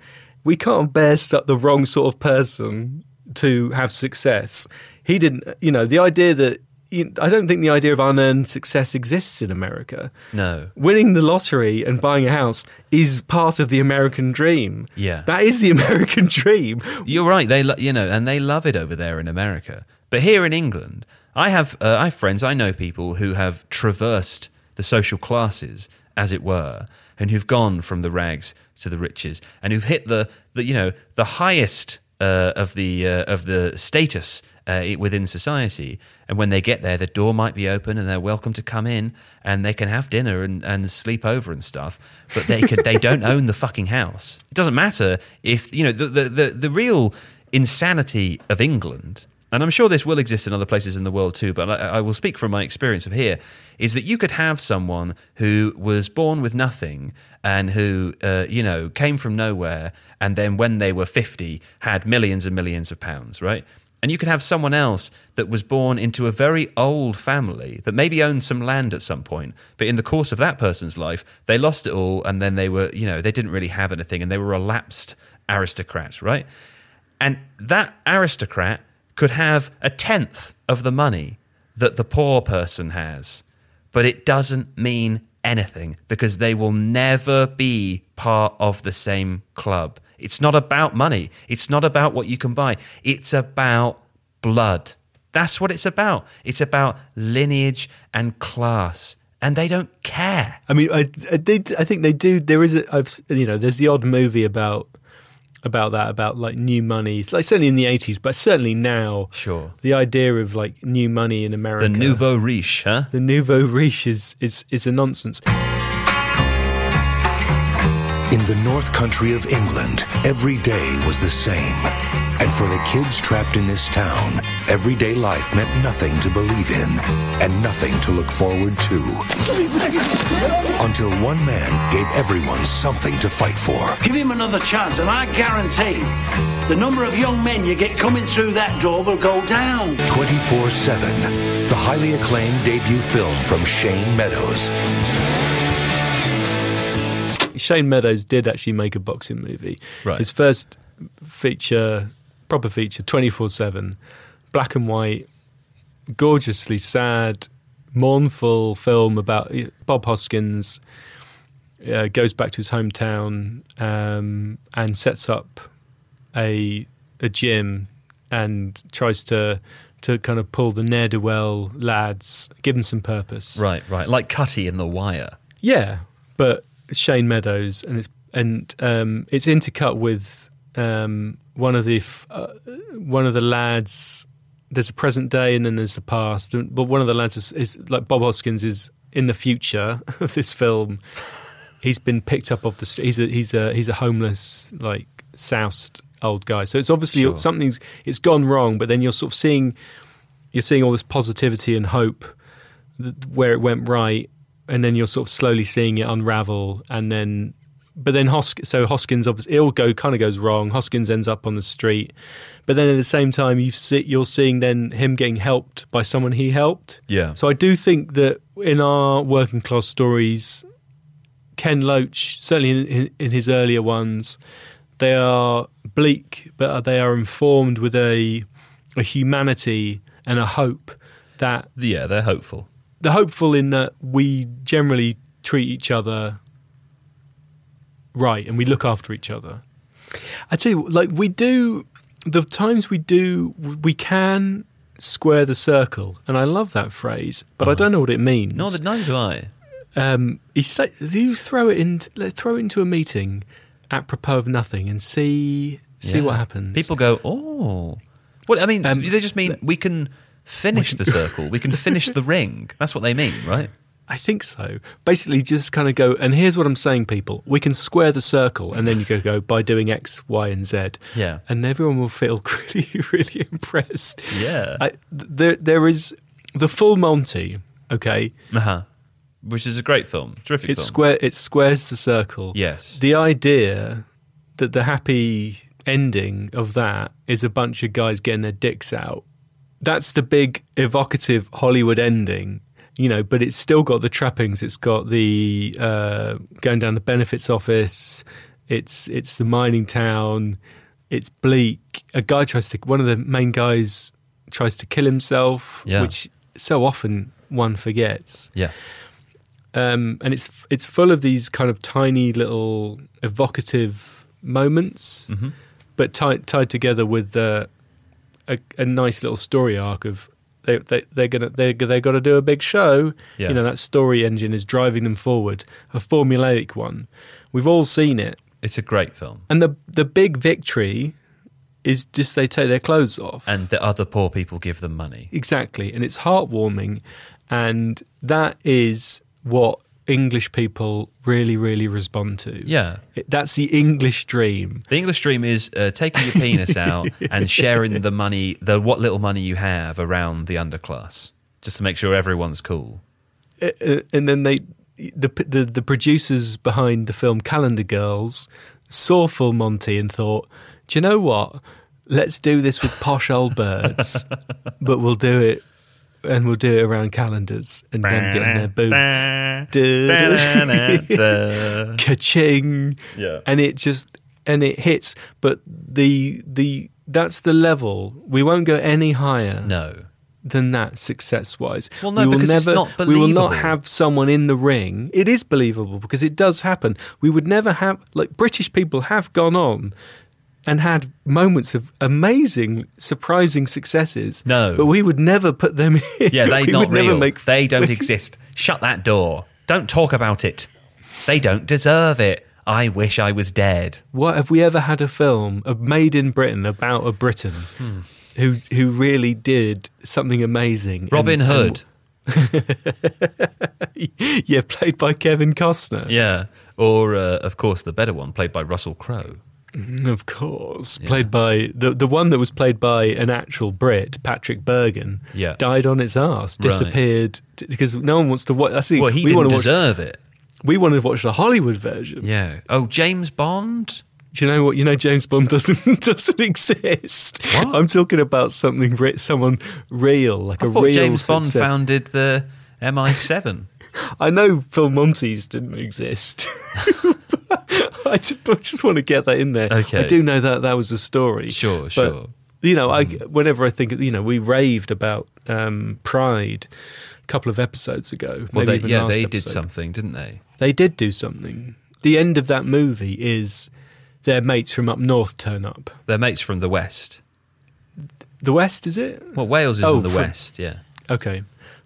the wrong sort of person to have success. He didn't, the idea that, I don't think the idea of unearned success exists in America. No. Winning the lottery and buying a house is part of the American dream. Yeah. That is the American dream. You're right. And they love it over there in America. But here in England, I have friends, I know people who have traversed the social classes, as it were, and who've gone from the rags to the riches, and who've hit the highest of the status within society. And when they get there, the door might be open and they're welcome to come in and they can have dinner and sleep over and stuff. But they don't own the fucking house. It doesn't matter if, the real insanity of England, and I'm sure this will exist in other places in the world too, but I will speak from my experience of here, is that you could have someone who was born with nothing and who, came from nowhere, and then when they were 50 had millions and millions of pounds, right? And you could have someone else that was born into a very old family that maybe owned some land at some point, but in the course of that person's life, they lost it all, and then they were, they didn't really have anything, and they were a lapsed aristocrat, right? And that aristocrat could have a tenth of the money that the poor person has, but it doesn't mean anything because they will never be part of the same club. It's not about money. It's not about what you can buy. It's about blood. That's what it's about. It's about lineage and class, and they don't care. I mean, I think they do. There is there's the odd movie about that, about like new money, like certainly in the 80s, but certainly now. Sure. The idea of like new money in America. The nouveau riche, huh? The nouveau riche is a nonsense. In the North Country of England, every day was the same. And for the kids trapped in this town, everyday life meant nothing to believe in and nothing to look forward to. Until one man gave everyone something to fight for. Give him another chance, and I guarantee the number of young men you get coming through that door will go down. 24/7, the highly acclaimed debut film from Shane Meadows. Shane Meadows did actually make a boxing movie. Right. His first proper feature, 24/7, black and white, gorgeously sad, mournful film about Bob Hoskins goes back to his hometown and sets up a gym and tries to kind of pull the ne'er-do-well lads, give them some purpose. Right. Like Cutty in The Wire. Yeah, but Shane Meadows, and it's intercut with one of the lads. There's a present day and then there's the past. But one of the lads is like Bob Hoskins is in the future of this film, he's been picked up off the street. He's a homeless, like, soused old guy. So it's obviously it's gone wrong. But then you're sort of seeing all this positivity and hope where it went right, and then you're sort of slowly seeing it unravel, and then. But then Hoskins, obviously, it all goes wrong. Hoskins ends up on the street, but then at the same time, you're seeing then him getting helped by someone he helped. Yeah. So I do think that in our working class stories, Ken Loach, certainly in his earlier ones, they are bleak, but they are informed with a humanity and a hope that. Yeah, they're hopeful. They're hopeful in that we generally treat each other right, and we look after each other. I tell you, like, we do, the times we can square the circle, and I love that phrase, but I don't know what it means. Neither do I. You throw it into a meeting apropos of nothing and see what happens. People go, oh. Well, I mean, they just mean we can finish the circle. We can finish the ring. That's what they mean, right? I think so. Basically, just kind of go, and here's what I'm saying, people. We can square the circle, and then you go by doing X, Y, and Z. Yeah. And everyone will feel really, really impressed. Yeah. There is the Full Monty, okay? Uh-huh. Which is a great film. Terrific film. It squares the circle. Yes. The idea that the happy ending of that is a bunch of guys getting their dicks out. That's the big, evocative Hollywood ending. You know, but it's still got the trappings. It's got the going down the benefits office. It's the mining town. It's bleak. One of the main guys tries to kill himself, which so often one forgets. Yeah. And it's full of these kind of tiny little evocative moments, but tied together with a nice little story arc of. They got to do a big show. Yeah. You know, that story engine is driving them forward. A formulaic one. We've all seen it. It's a great film. And the big victory is just they take their clothes off. And the other poor people give them money. Exactly. And it's heartwarming. And that is what English people really, really respond to. Yeah. That's the English dream. The English dream is taking your penis out and sharing the money, what little money you have around the underclass, just to make sure everyone's cool. And then the producers behind the film Calendar Girls saw Full Monty and thought, do you know what? Let's do this with posh old birds, but we'll do it around calendars and then get in their boob. Ka-ching. Yeah. And it hits. But that's the level. We won't go any higher. No. Than that, success-wise. Well, no, because it's not believable. We will not have someone in the ring. It is believable because it does happen. We would never have, like, British people have gone on and had moments of amazing, surprising successes. No. But we would never put them in. Yeah, they're not real. Never they don't exist. Shut that door. Don't talk about it. They don't deserve it. I wish I was dead. What have we ever had a film made in Britain about a Briton who really did something amazing? Robin Hood. Yeah, played by Kevin Costner. Yeah. Or, of course, the better one, played by Russell Crowe. Of course, played by the one that was played by an actual Brit, Patrick Bergen. Yeah. Died on its arse, disappeared because no one wants to watch. Well, he didn't deserve it. We wanted to watch the Hollywood version. Yeah. Oh, James Bond. Do you know what? You know, James Bond doesn't exist. What? I'm talking about someone real, like I a thought real James success. Bond founded the MI7. I know Phil Monty's didn't exist. I just want to get that in there. Okay. I do know that was a story. Sure. You know, whenever I think, you know, we raved about Pride a couple of episodes ago. Well, maybe even last they episode. did something, didn't they? They did do something. The end of that movie is their mates from up north turn up. Their mates from the West. The West, is it? Well, Wales is in the West, yeah. Okay.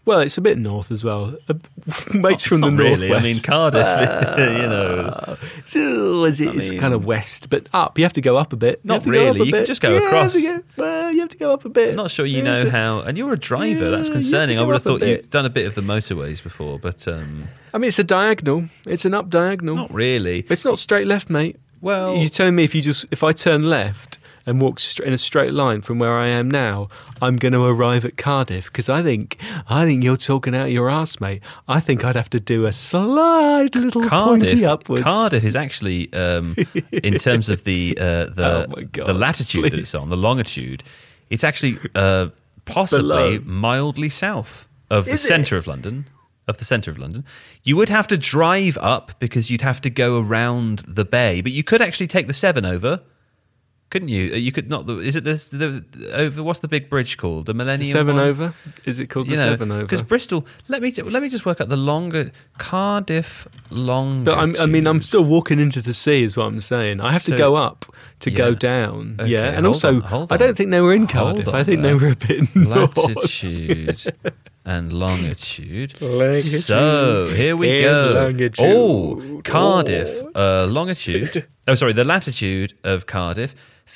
Well, it's a bit north as well. Mates from the Not really. northwest. I mean, Cardiff, you know. It's kind of west, but up. You have to go up a bit. Not really. You can just go across. You have to go up a bit. I'm not sure you know how. And you're a driver. That's concerning. I would have thought you'd done a bit of the motorways before, but I mean, it's a diagonal. It's an up diagonal. not really. It's not straight left, mate. Well, You're telling me if I turn left and walk in a straight line from where I am now, I'm going to arrive at Cardiff? Because I think you're talking out your arse, mate. I think I'd have to do a slight little pointy upwards. Cardiff is actually, in terms of the Oh my God, the latitude that it's on, the longitude, it's actually possibly Below. mildly south of the Is it? centre of London. Of the centre of London, you would have to drive up because you'd have to go around the bay, but you could actually take the Severn over, couldn't you? You could not. Is it the over? What's the big bridge called? The Millennium. The Severn one? over? Is it called the Severn over? Because Bristol. Let me just work out the longer Cardiff long. But I'm still walking into the sea, is what I'm saying. I have to So- go up to go Yeah. down. Okay, yeah, and hold also on. I don't think they were in Hold Cardiff. on I think they there. were a bit north. Latitude and longitude. Longitude So here we and go. longitude. Oh, Cardiff longitude. Oh, sorry, the latitude of Cardiff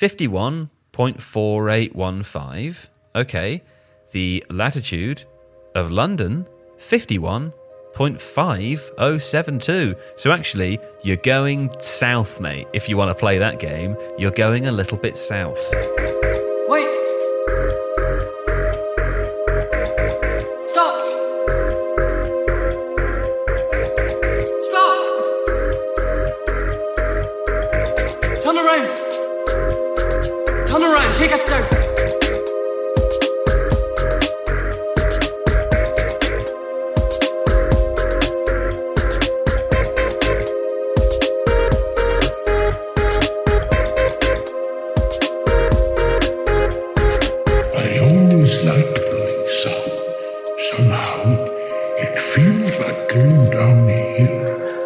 51.4815. Okay, the latitude of London 51.5072. So actually, you're going south, mate. If you want to play that game, you're going a little bit south. Wait! Stop! Stop! Turn around! Turn around, take us south! I always liked going south. Somehow, it feels like going down here.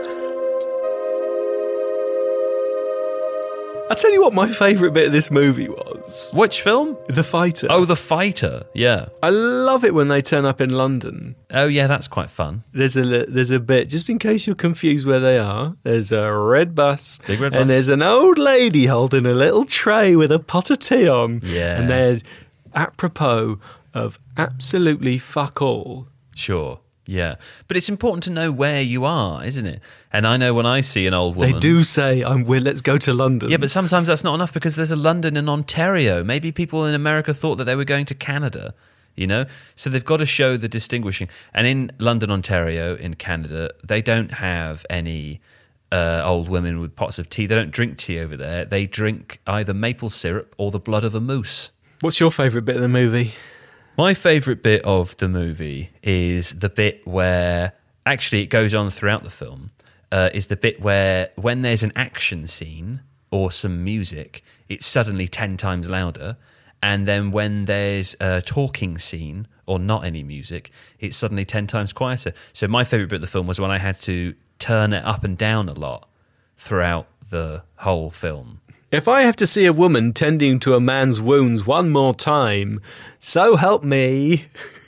I'll tell you what my favourite bit of this movie was. Which film? The Fighter. Oh, The Fighter. Yeah. I love it when they turn up in London. Oh, yeah, that's quite fun. There's a bit, just in case you're confused where they are, there's a red bus. Big red bus. And there's an old lady holding a little tray with a pot of tea on. Yeah. And they're apropos of absolutely fuck all. Sure. Yeah. But it's important to know where you are, isn't it? And I know when I see an old woman. They do say, let's go to London. Yeah, but sometimes that's not enough because there's a London in Ontario. Maybe people in America thought that they were going to Canada, you know? So they've got to show the distinguishing. And in London, Ontario, in Canada, they don't have any old women with pots of tea. They don't drink tea over there. They drink either maple syrup or the blood of a moose. What's your favourite bit of the movie? My favourite bit of the movie is the bit where, actually it goes on throughout the film, is the bit where when there's an action scene or some music, it's suddenly 10 times louder. And then when there's a talking scene or not any music, it's suddenly 10 times quieter. So my favourite bit of the film was when I had to turn it up and down a lot throughout the whole film. If I have to see a woman tending to a man's wounds one more time, so help me.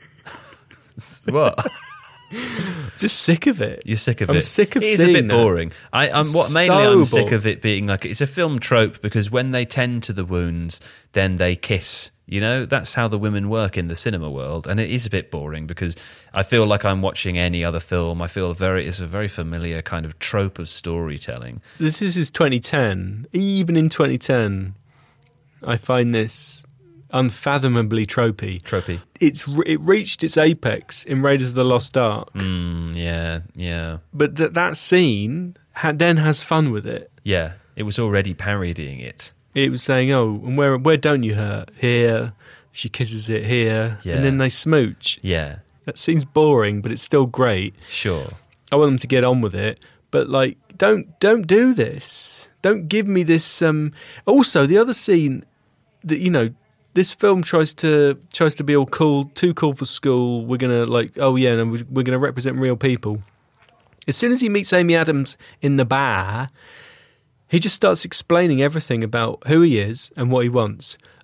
What? Just sick of it. You're sick of I'm it. sick of It is seeing a bit that. boring. I'm So sick bored. of it being like it's a film trope because when they tend to the wounds, then they kiss. You know, that's how the women work in the cinema world, and it is a bit boring because I feel like I'm watching any other film. I feel it's a very familiar kind of trope of storytelling. This is 2010. Even in 2010, I find this unfathomably tropey. Tropey. It reached its apex in Raiders of the Lost Ark, Yeah. but that scene then has fun with it. Yeah. It was already parodying it. It was saying, "Oh, and where don't you hurt? Here." She kisses it here, Yeah. and then they smooch. Yeah. That scene's boring, but it's still great. Sure. I want them to get on with it, but like, don't do this. Don't give me this. Also, the other scene that this film tries to be all cool, too cool for school. We're gonna we're gonna represent real people. As soon as he meets Amy Adams in the bar, he just starts explaining everything about who he is and what he wants.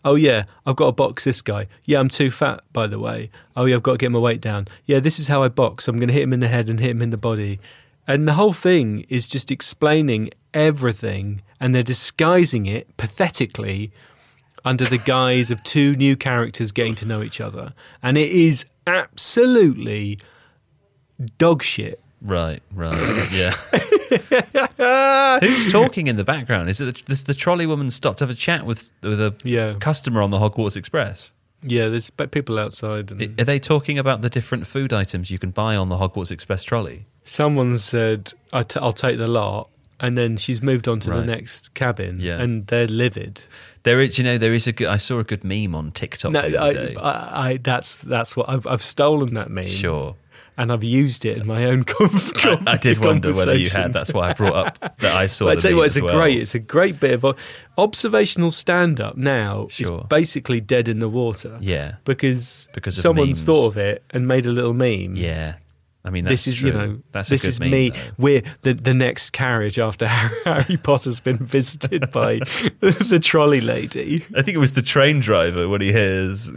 Oh, yeah, I've got to box this guy. Yeah, I'm too fat, by the way. Oh, yeah, I've got to get my weight down. Yeah, this is how I box. I'm going to hit him in the head and hit him in the body. And the whole thing is just explaining everything, and they're disguising it pathetically under the guise of two new characters getting to know each other. And it is absolutely dog shit. Right, yeah. Who's talking in the background? Is it the trolley woman stopped to have a chat with a customer on the Hogwarts Express? Yeah, there's people outside. Are they talking about the different food items you can buy on the Hogwarts Express trolley? Someone said, I'll take the lot, and then she's moved on to the next cabin, and they're livid. There is a good. I saw a good meme on TikTok. No, the other day. That's what I've stolen that meme. Sure. And I've used it in my own I did wonder whether you had. That's why I brought up that I saw. But I tell you what, it's a great bit of observational stand-up. Now is basically dead in the water. Yeah, because someone's thought of it and made a little meme. Yeah. I mean, that's this is true. That's this a good is meme, me. though. We're the next carriage after Harry Potter's been visited by the trolley lady. I think it was the train driver when he hears,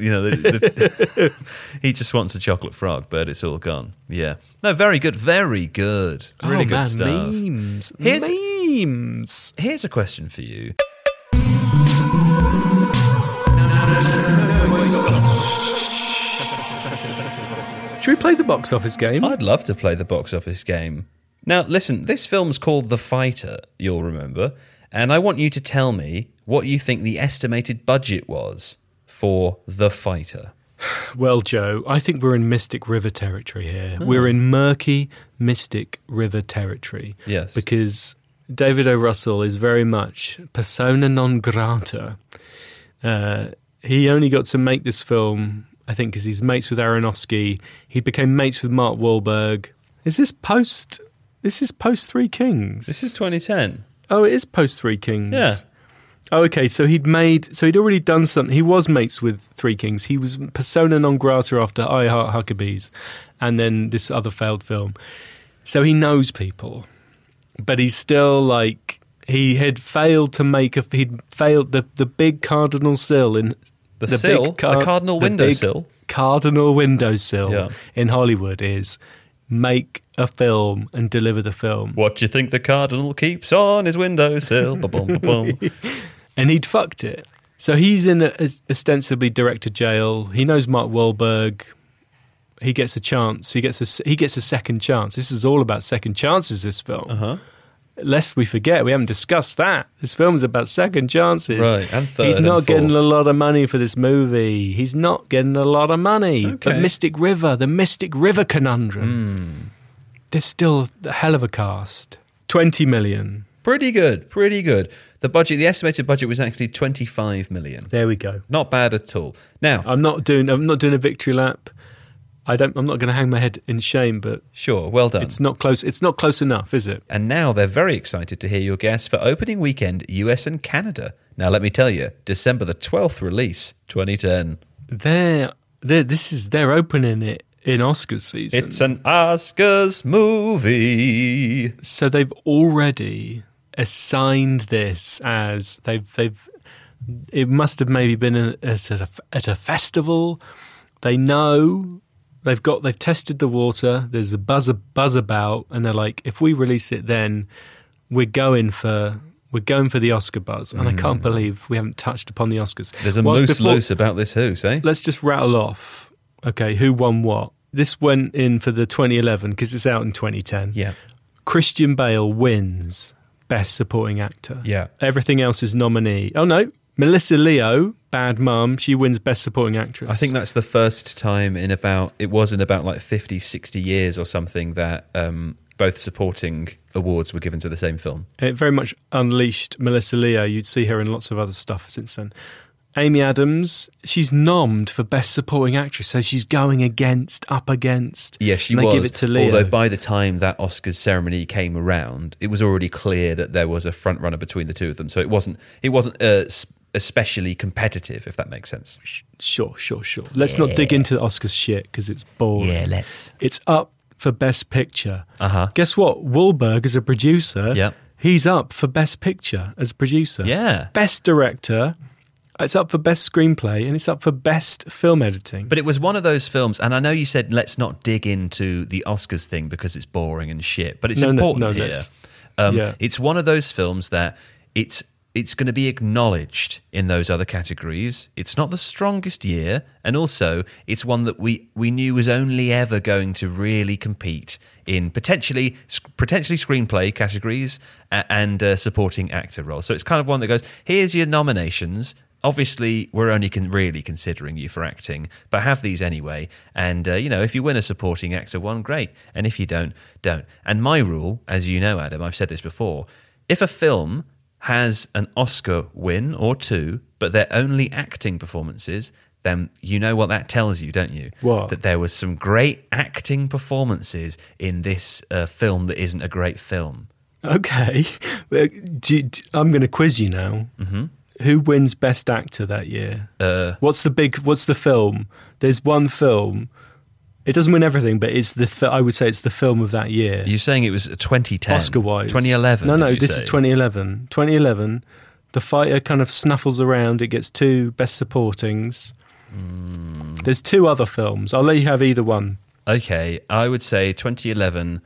he just wants a chocolate frog, but it's all gone. Yeah, no, very good, really good stuff. Memes. Here's a question for you. Should we play the box office game? I'd love to play the box office game. Now, listen, this film's called The Fighter, you'll remember, and I want you to tell me what you think the estimated budget was for The Fighter. Well, Joe, I think we're in Mystic River territory here. Oh. We're in murky Mystic River territory. Yes. Because David O. Russell is very much persona non grata. He only got to make this film, I think, because he's mates with Aronofsky. He became mates with Mark Wahlberg. Is this post? This is post Three Kings. This is 2010. Oh, it is post Three Kings. Yeah. Oh, okay. So he'd already done something. He was mates with Three Kings. He was persona non grata after I Heart Huckabees, and then this other failed film. So he knows people, but he's still like he had failed to make a. He'd failed the big cardinal sill in. The cardinal windowsill. Cardinal windowsill in Hollywood is make a film and deliver the film. What do you think the cardinal keeps on his windowsill? Ba-boom, ba-boom. And he'd fucked it. So he's in a ostensibly director jail. He knows Mark Wahlberg. He gets a chance. He gets a second chance. This is all about second chances, this film. Uh-huh. Lest we forget, we haven't discussed that. This film is about second chances. Right, and third. He's not and getting fourth. a lot of money for this movie. He's not getting a lot of money. Okay. But Mystic River, the Mystic River conundrum. There's still a hell of a cast. 20 million. Pretty good. The estimated budget was actually 25 million. There we go. Not bad at all. Now, I'm not doing a victory lap. I'm not going to hang my head in shame, but sure, well done. It's not close. It's not close enough, is it? And now they're very excited to hear your guess for opening weekend, US and Canada. Now, let me tell you, December the 12th release, 2010. They're opening it in Oscars season. It's an Oscars movie. So they've already assigned this as they've. It must have maybe been at a festival. They know. They've tested the water. There's a buzz about, and they're like, if we release it, then we're going for the Oscar buzz. And I can't believe we haven't touched upon the Oscars. There's a loose about this hoose, eh? Let's just rattle off. Okay, who won what? This went in for the 2011 because it's out in 2010. Yeah. Christian Bale wins Best Supporting Actor. Yeah. Everything else is nominee. Oh no, Melissa Leo, Bad Mum, she wins Best Supporting Actress. I think that's the first time in about 50, 60 years or something that both supporting awards were given to the same film. It very much unleashed Melissa Leo. You'd see her in lots of other stuff since then. Amy Adams, she's nommed for Best Supporting Actress, so she's going up against. Yeah, she was. They give it to Leo. Although by the time that Oscars ceremony came around, it was already clear that there was a front runner between the two of them. So it wasn't especially competitive, if that makes sense. Sure. Let's not dig into the Oscars shit because it's boring. Yeah, let's. It's up for Best Picture. Uh-huh. Guess what? Wahlberg is a producer. Yep. He's up for Best Picture as a producer. Yeah. Best Director. It's up for best screenplay and it's up for best film editing. But it was one of those films, and I know you said let's not dig into the Oscars thing because it's boring and shit, but it's important here. It's one of those films that it's going to be acknowledged in those other categories. It's not the strongest year, and also it's one that we knew was only ever going to really compete in potentially screenplay categories and supporting actor roles. So it's kind of one that goes, here's your nominations. Obviously, we're only really considering you for acting, but have these anyway. And, if you win a supporting actor one, great. And if you don't. And my rule, as you know, Adam, I've said this before, if a film has an Oscar win or two, but they're only acting performances, then you know what that tells you, don't you? What? That there was some great acting performances in this film that isn't a great film. Okay. I'm going to quiz you now. Mm-hmm. Who wins Best Actor that year? What's the film? There's one film. It doesn't win everything, but I would say it's the film of that year. You're saying it was 2010? Oscar-wise. 2011? No, this is 2011. 2011, The Fighter kind of snuffles around. It gets 2 Best Supportings. There's 2 other films. I'll let you have either one. Okay, I would say 2011,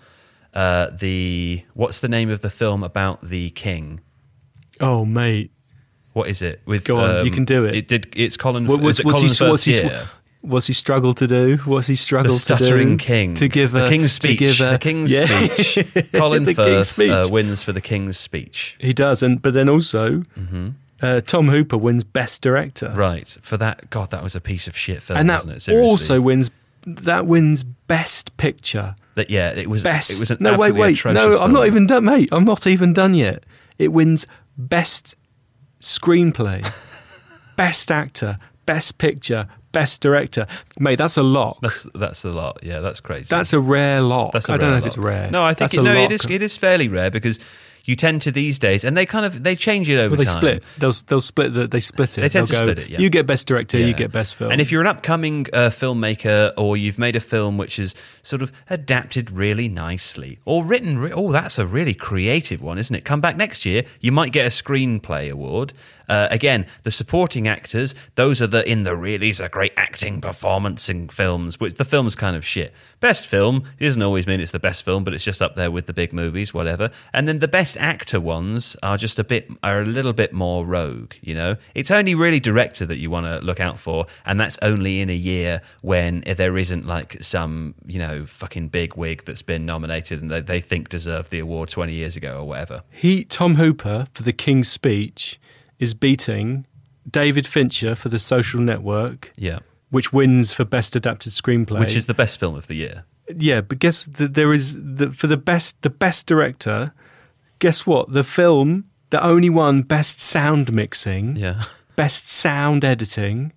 what's the name of the film about the king? Oh, mate. What is it? Go on, you can do it. It's Colin. What's he struggled to do? What's he struggled to do? The stuttering king. To give the king's speech. The king's speech. Colin Firth wins for the king's speech. He does, but then also Tom Hooper wins Best Director. Right, for that. God, that was a piece of shit film, and wasn't it? that Seriously. also wins Best Picture. It was best. It was an no, absolutely wait. atrocious No, film. I'm not even done, mate. I'm not even done yet. It wins Best Screenplay, Best Actor, Best Picture, Best Director. Mate, that's a lot. That's a lot. Yeah, that's crazy. That's a rare lot. I don't know if it's rare. No, I think it is fairly rare because you tend to these days, and they change it over time. Split. They'll split. They split it. They tend to split it. Yeah. You get Best Director. Yeah. You get Best Film. And if you're an upcoming filmmaker, or you've made a film which is sort of adapted really nicely, or written, that's a really creative one, isn't it? Come back next year, you might get a screenplay award. Again, the supporting actors, those are these are great acting performance in films, which the film's kind of shit. Best film, it doesn't always mean it's the best film, but it's just up there with the big movies, whatever. And then the best actor ones are a little bit more rogue, you know? It's only really director that you want to look out for, and that's only in a year when there isn't like some, fucking big wig that's been nominated and they think deserved the award 20 years ago or whatever. Tom Hooper, for The King's Speech, is beating David Fincher for The Social Network, which wins for Best Adapted Screenplay, which is the best film of the year. Yeah, but guess there is for the best director. Guess what? The film that only won Best Sound Mixing, Best Sound Editing,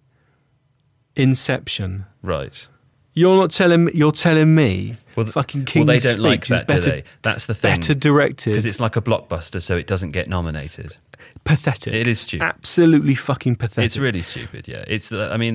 Inception. Right. You're telling me. Fucking King's they don't Speech like that, better, do they? That's the thing. Better directed because it's like a blockbuster, so it doesn't get nominated. Pathetic. It is stupid. Absolutely fucking pathetic. It's really stupid. Yeah. It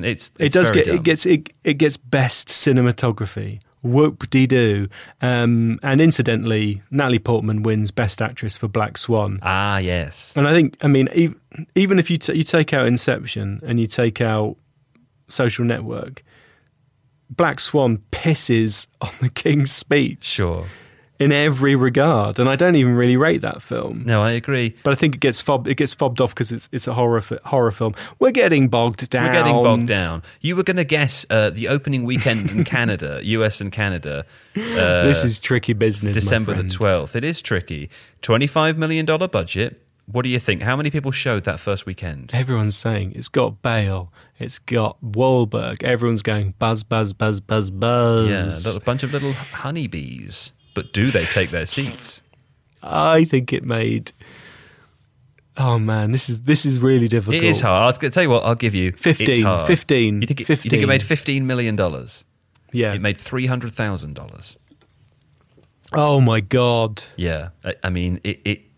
gets best cinematography. Whoop-de-doo. And incidentally, Natalie Portman wins Best Actress for Black Swan. Ah, yes. And I think, even if you take out Inception and you take out Social Network, Black Swan pisses on The King's Speech. Sure. In every regard, and I don't even really rate that film. No, I agree. But I think it gets fobbed off because it's a horror film. We're getting bogged down. You were going to guess the opening weekend in Canada, US and Canada. This is tricky business, December my friend. the 12th. It is tricky. $25 million budget. What do you think? How many people showed that first weekend? Everyone's saying it's got Bale, it's got Wahlberg. Everyone's going buzz, buzz, buzz, buzz, buzz. Yeah, a bunch of little honeybees. But do they take their seats? I think it made. Oh man, this is really difficult. It is hard. I'll tell you what. I'll give you 15. It's hard. 15. You think it made $15 million? Yeah, it made $300,000. Oh my god. Yeah, I mean it.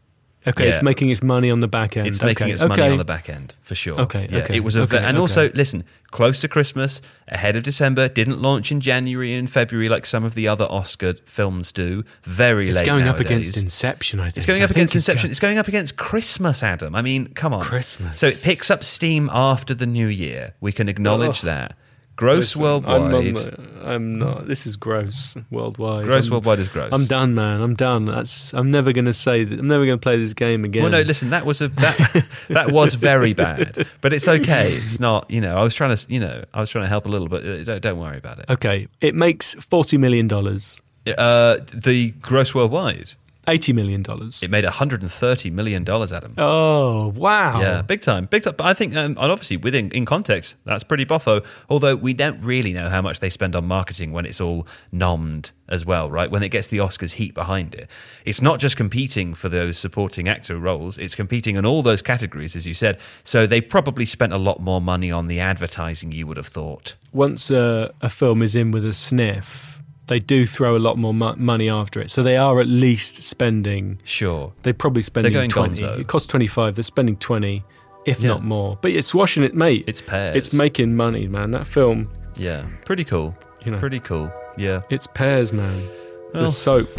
Okay, Yeah. it's making its money on the back end. It's making its money on the back end, for sure. Okay, Yeah, okay, it was okay, also, okay. listen, close to Christmas, ahead of December, didn't launch in January and February like some of the other Oscar films do. Very It's late going up nowadays. against Inception, I think. It's going I up think against it's Inception. It's going up against Christmas, Adam. I mean, come on. Christmas. So it picks up steam after the new year. We can acknowledge that. Gross Listen, worldwide. I'm not. This is gross worldwide. Gross worldwide is gross. I'm done, man. I'm done. I'm never going to say that. I'm never going to play this game again. Well, no, listen, that was that was very bad, but it's okay. It's not, I was trying to help a little, but don't worry about it. Okay, it makes $40 million, The gross worldwide, $80 million. it made $130 million, Adam. Oh, wow. Yeah, big time. But I think, and obviously in context, that's pretty boffo. Although we don't really know how much they spend on marketing when it's all nommed as well, right? When it gets the Oscars heat behind it. It's not just competing for those supporting actor roles, it's competing in all those categories, as you said. So they probably spent a lot more money on the advertising, you would have thought. Once a film is in with a sniff, they do throw a lot more money after it. So they are at least spending... Sure. They're probably spending They're going 20. gonzo. It costs 25. They're spending 20, if not more. But it's washing it, mate. It's pears. It's making money, man. That film, Yeah, pretty cool. Pretty cool. Yeah. it's pears, man. Well. The soap.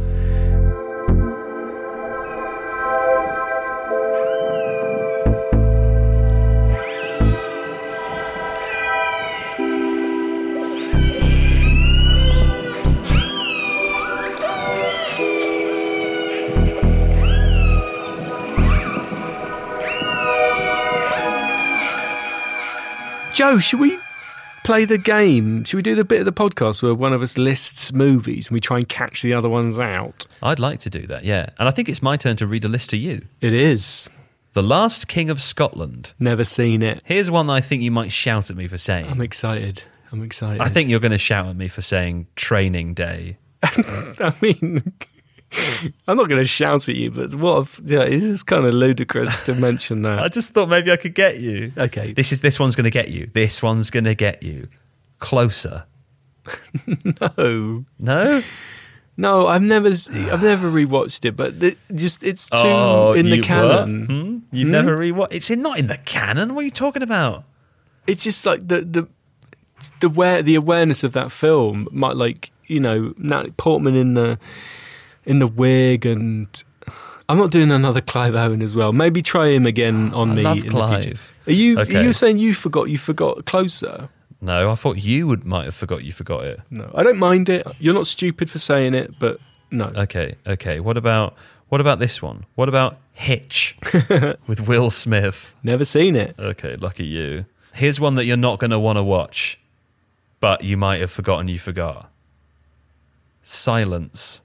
Joe, should we play the game? Should we do the bit of the podcast where one of us lists movies and we try and catch the other ones out? I'd like to do that, yeah. And I think it's my turn to read a list to you. It is. The Last King of Scotland. Never seen it. Here's one that I think you might shout at me for saying. I'm excited. I think you're going to shout at me for saying Training Day. I mean, I'm not going to shout at you, but it is kind of ludicrous to mention I that. just thought maybe I could get you. Okay. This one's going to get you. This one's going to get you. Closer. No. No? No, I've never rewatched it, but it's too in the canon. You've never rewatched? It's not in the canon. What are you talking about? It's just like the awareness of that film might, like, Natalie Portman in the wig, and I'm not doing another Clive Owen as well. Maybe try him again on me. love in the Clive. future. Are you Okay. saying you forgot Closer? No, I thought you might have forgot you forgot it. No, I don't mind it. You're not stupid for saying it, but no. Okay. What about this one? What about Hitch with Will Smith? Never seen it. Okay, lucky you. Here's one that you're not going to want to watch, but you might have forgotten you forgot. Silence.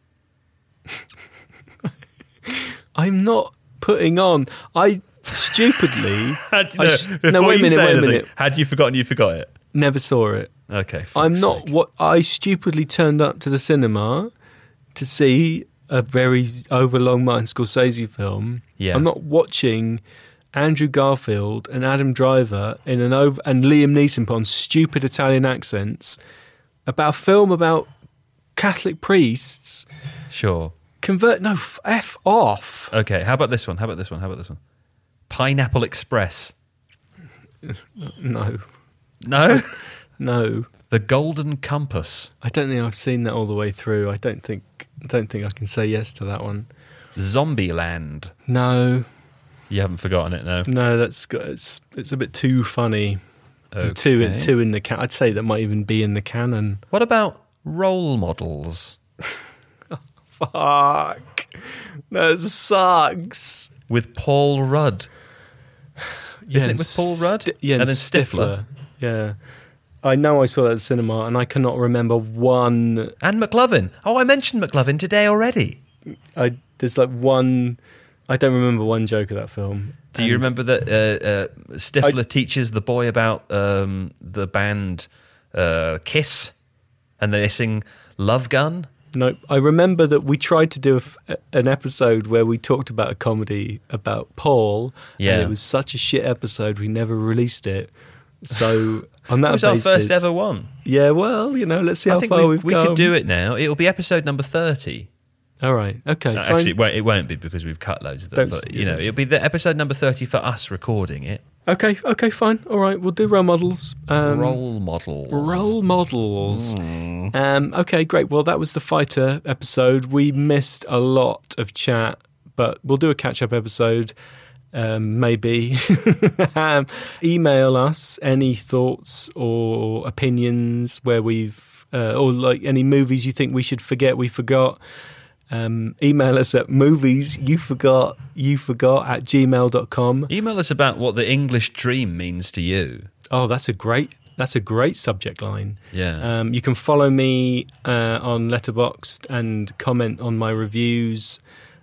I'm not putting on. I stupidly. Wait a a minute. minute. Had you forgotten you forgot it? Never saw it. Okay. I'm fuck's not. sake. What I stupidly turned up to the cinema to see a very overlong Martin Scorsese film. Yeah. I'm not watching Andrew Garfield and Adam Driver and Liam Neeson put on stupid Italian accents about a film about Catholic priests. Sure. F off. Okay. How about this one? Pineapple Express. No. No. No. The Golden Compass. I don't think I've seen that all the way through. I don't think I can say yes to that one. Zombieland. No. You haven't forgotten it, no? No, it's a bit too funny. Okay. Two in the canon. I'd say that might even be in the canon. What about Role Models Fuck. That sucks. with Paul Rudd? Isn't it with Paul Rudd? Yeah, and then Stifler. Yeah. I know I saw that at the cinema and I cannot remember one. And McLovin. Oh, I mentioned McLovin today already. There's like one. I don't remember one joke of that film. Do you remember that Stifler teaches the boy about the band Kiss, and they sing Love Gun? No, I remember that we tried to do an episode where we talked about a comedy about Paul, and it was such a shit episode we never released it. So on that It was basis, our first ever one. Yeah, well, let's see how far we've we come. could do it now. It'll be episode number 30. All right. Okay. Fine. Actually, it won't be because we've cut loads of them. But, it'll be the episode number 30 for us recording it. Okay, fine. All right, we'll do role models. Role models. Role models. Okay, great. Well, that was the fighter episode. We missed a lot of chat, but we'll do a catch-up episode, maybe. Email us any thoughts or opinions where or like any movies you think we should forget we forgot. Email us at moviesYouForgot@gmail.com. Email us about what the English dream means to you. Oh, that's a great subject line. Yeah. You can follow me on Letterboxd and comment on my reviews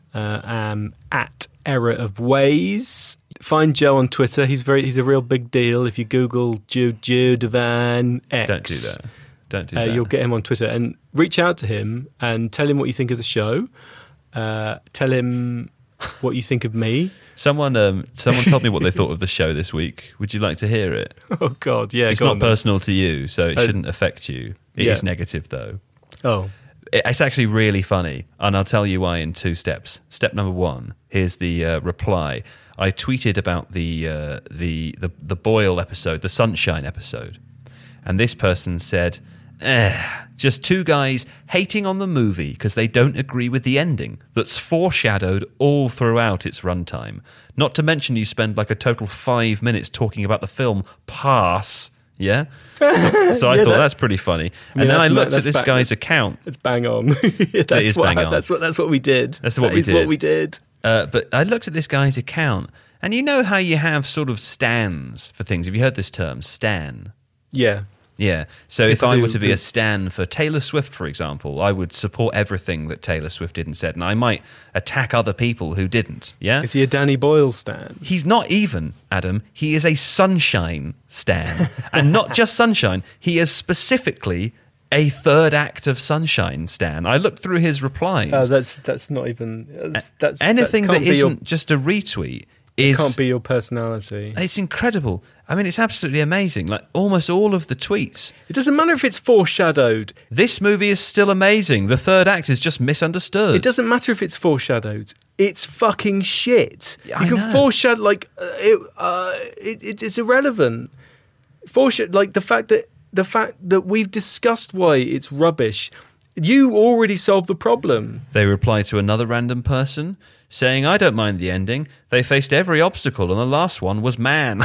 at Error of Ways. Find Joe on Twitter. He's a real big deal. If you Google Joe Devan X, Don't do that. You'll get him on Twitter and reach out to him and tell him what you think of the show. Tell him what you think of me. Someone told me what they thought of the show this week. Would you like to hear it? Oh God, yeah. It's not personal to you, so it shouldn't affect you. It is negative though. Oh. It's actually really funny, and I'll tell you why in 2 steps. Step number 1, here's the reply. I tweeted about the Boyle episode, the Sunshine episode, and this person said, just 2 guys hating on the movie because they don't agree with the ending that's foreshadowed all throughout its runtime. Not to mention you spend like a total 5 minutes talking about the film Pass. Yeah? So I thought that's pretty funny. And then I looked at this guy's account. It's bang on. That's what we did. That's what we did. But I looked at this guy's account, and you know how you have sort of stans for things? Have you heard this term, stan? Yeah. Yeah. So if I were to be a stan for Taylor Swift, for example, I would support everything that Taylor Swift did and said, and I might attack other people who didn't. Yeah. Is he a Danny Boyle stan? He's not even, Adam. He is a Sunshine stan. And not just Sunshine. He is specifically a third act of Sunshine stan. I looked through his replies. That's not even... That's anything that isn't just a retweet is... It can't be your personality. It's incredible. I mean, it's absolutely amazing. Like, almost all of the tweets. It doesn't matter if it's foreshadowed. This movie is still amazing. The third act is just misunderstood. It doesn't matter if it's foreshadowed. It's fucking shit. Yeah, you can foreshadow, like, it's irrelevant. Like, the fact that we've discussed why it's rubbish, you already solved the problem. They reply to another random person saying, I don't mind the ending. They faced every obstacle, and the last one was man.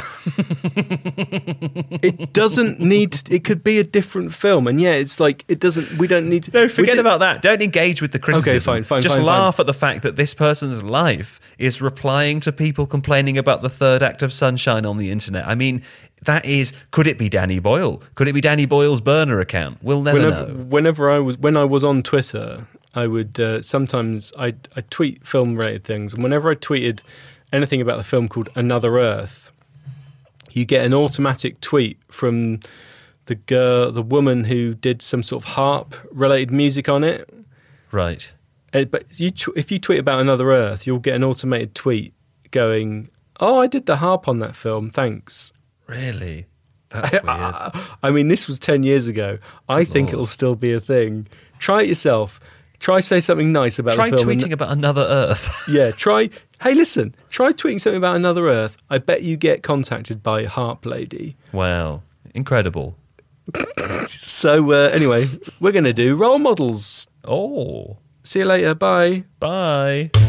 It doesn't need... It could be a different film, and yeah, it's like, it doesn't... We don't need to... No, forget about that. Don't engage with the criticism. Okay, fine. Just laugh at the fact that this person's life is replying to people complaining about the third act of Sunshine on the internet. I mean, that is... Could it be Danny Boyle? Could it be Danny Boyle's burner account? We'll never know. When I was on Twitter... I would sometimes I tweet film-related things, and whenever I tweeted anything about the film called Another Earth, you get an automatic tweet from the woman who did some sort of harp-related music on it. Right. But if you tweet about Another Earth, you'll get an automated tweet going, "Oh, I did the harp on that film. Thanks." Really? That's weird. I mean, this was 10 years ago. I think it'll still be a thing. Try it yourself. Try say something nice about the film. Try tweeting about Another Earth. Yeah, hey, listen, try tweeting something about Another Earth. I bet you get contacted by Harp Lady. Wow, incredible. So, anyway, we're going to do role models. Oh. See you later. Bye. Bye.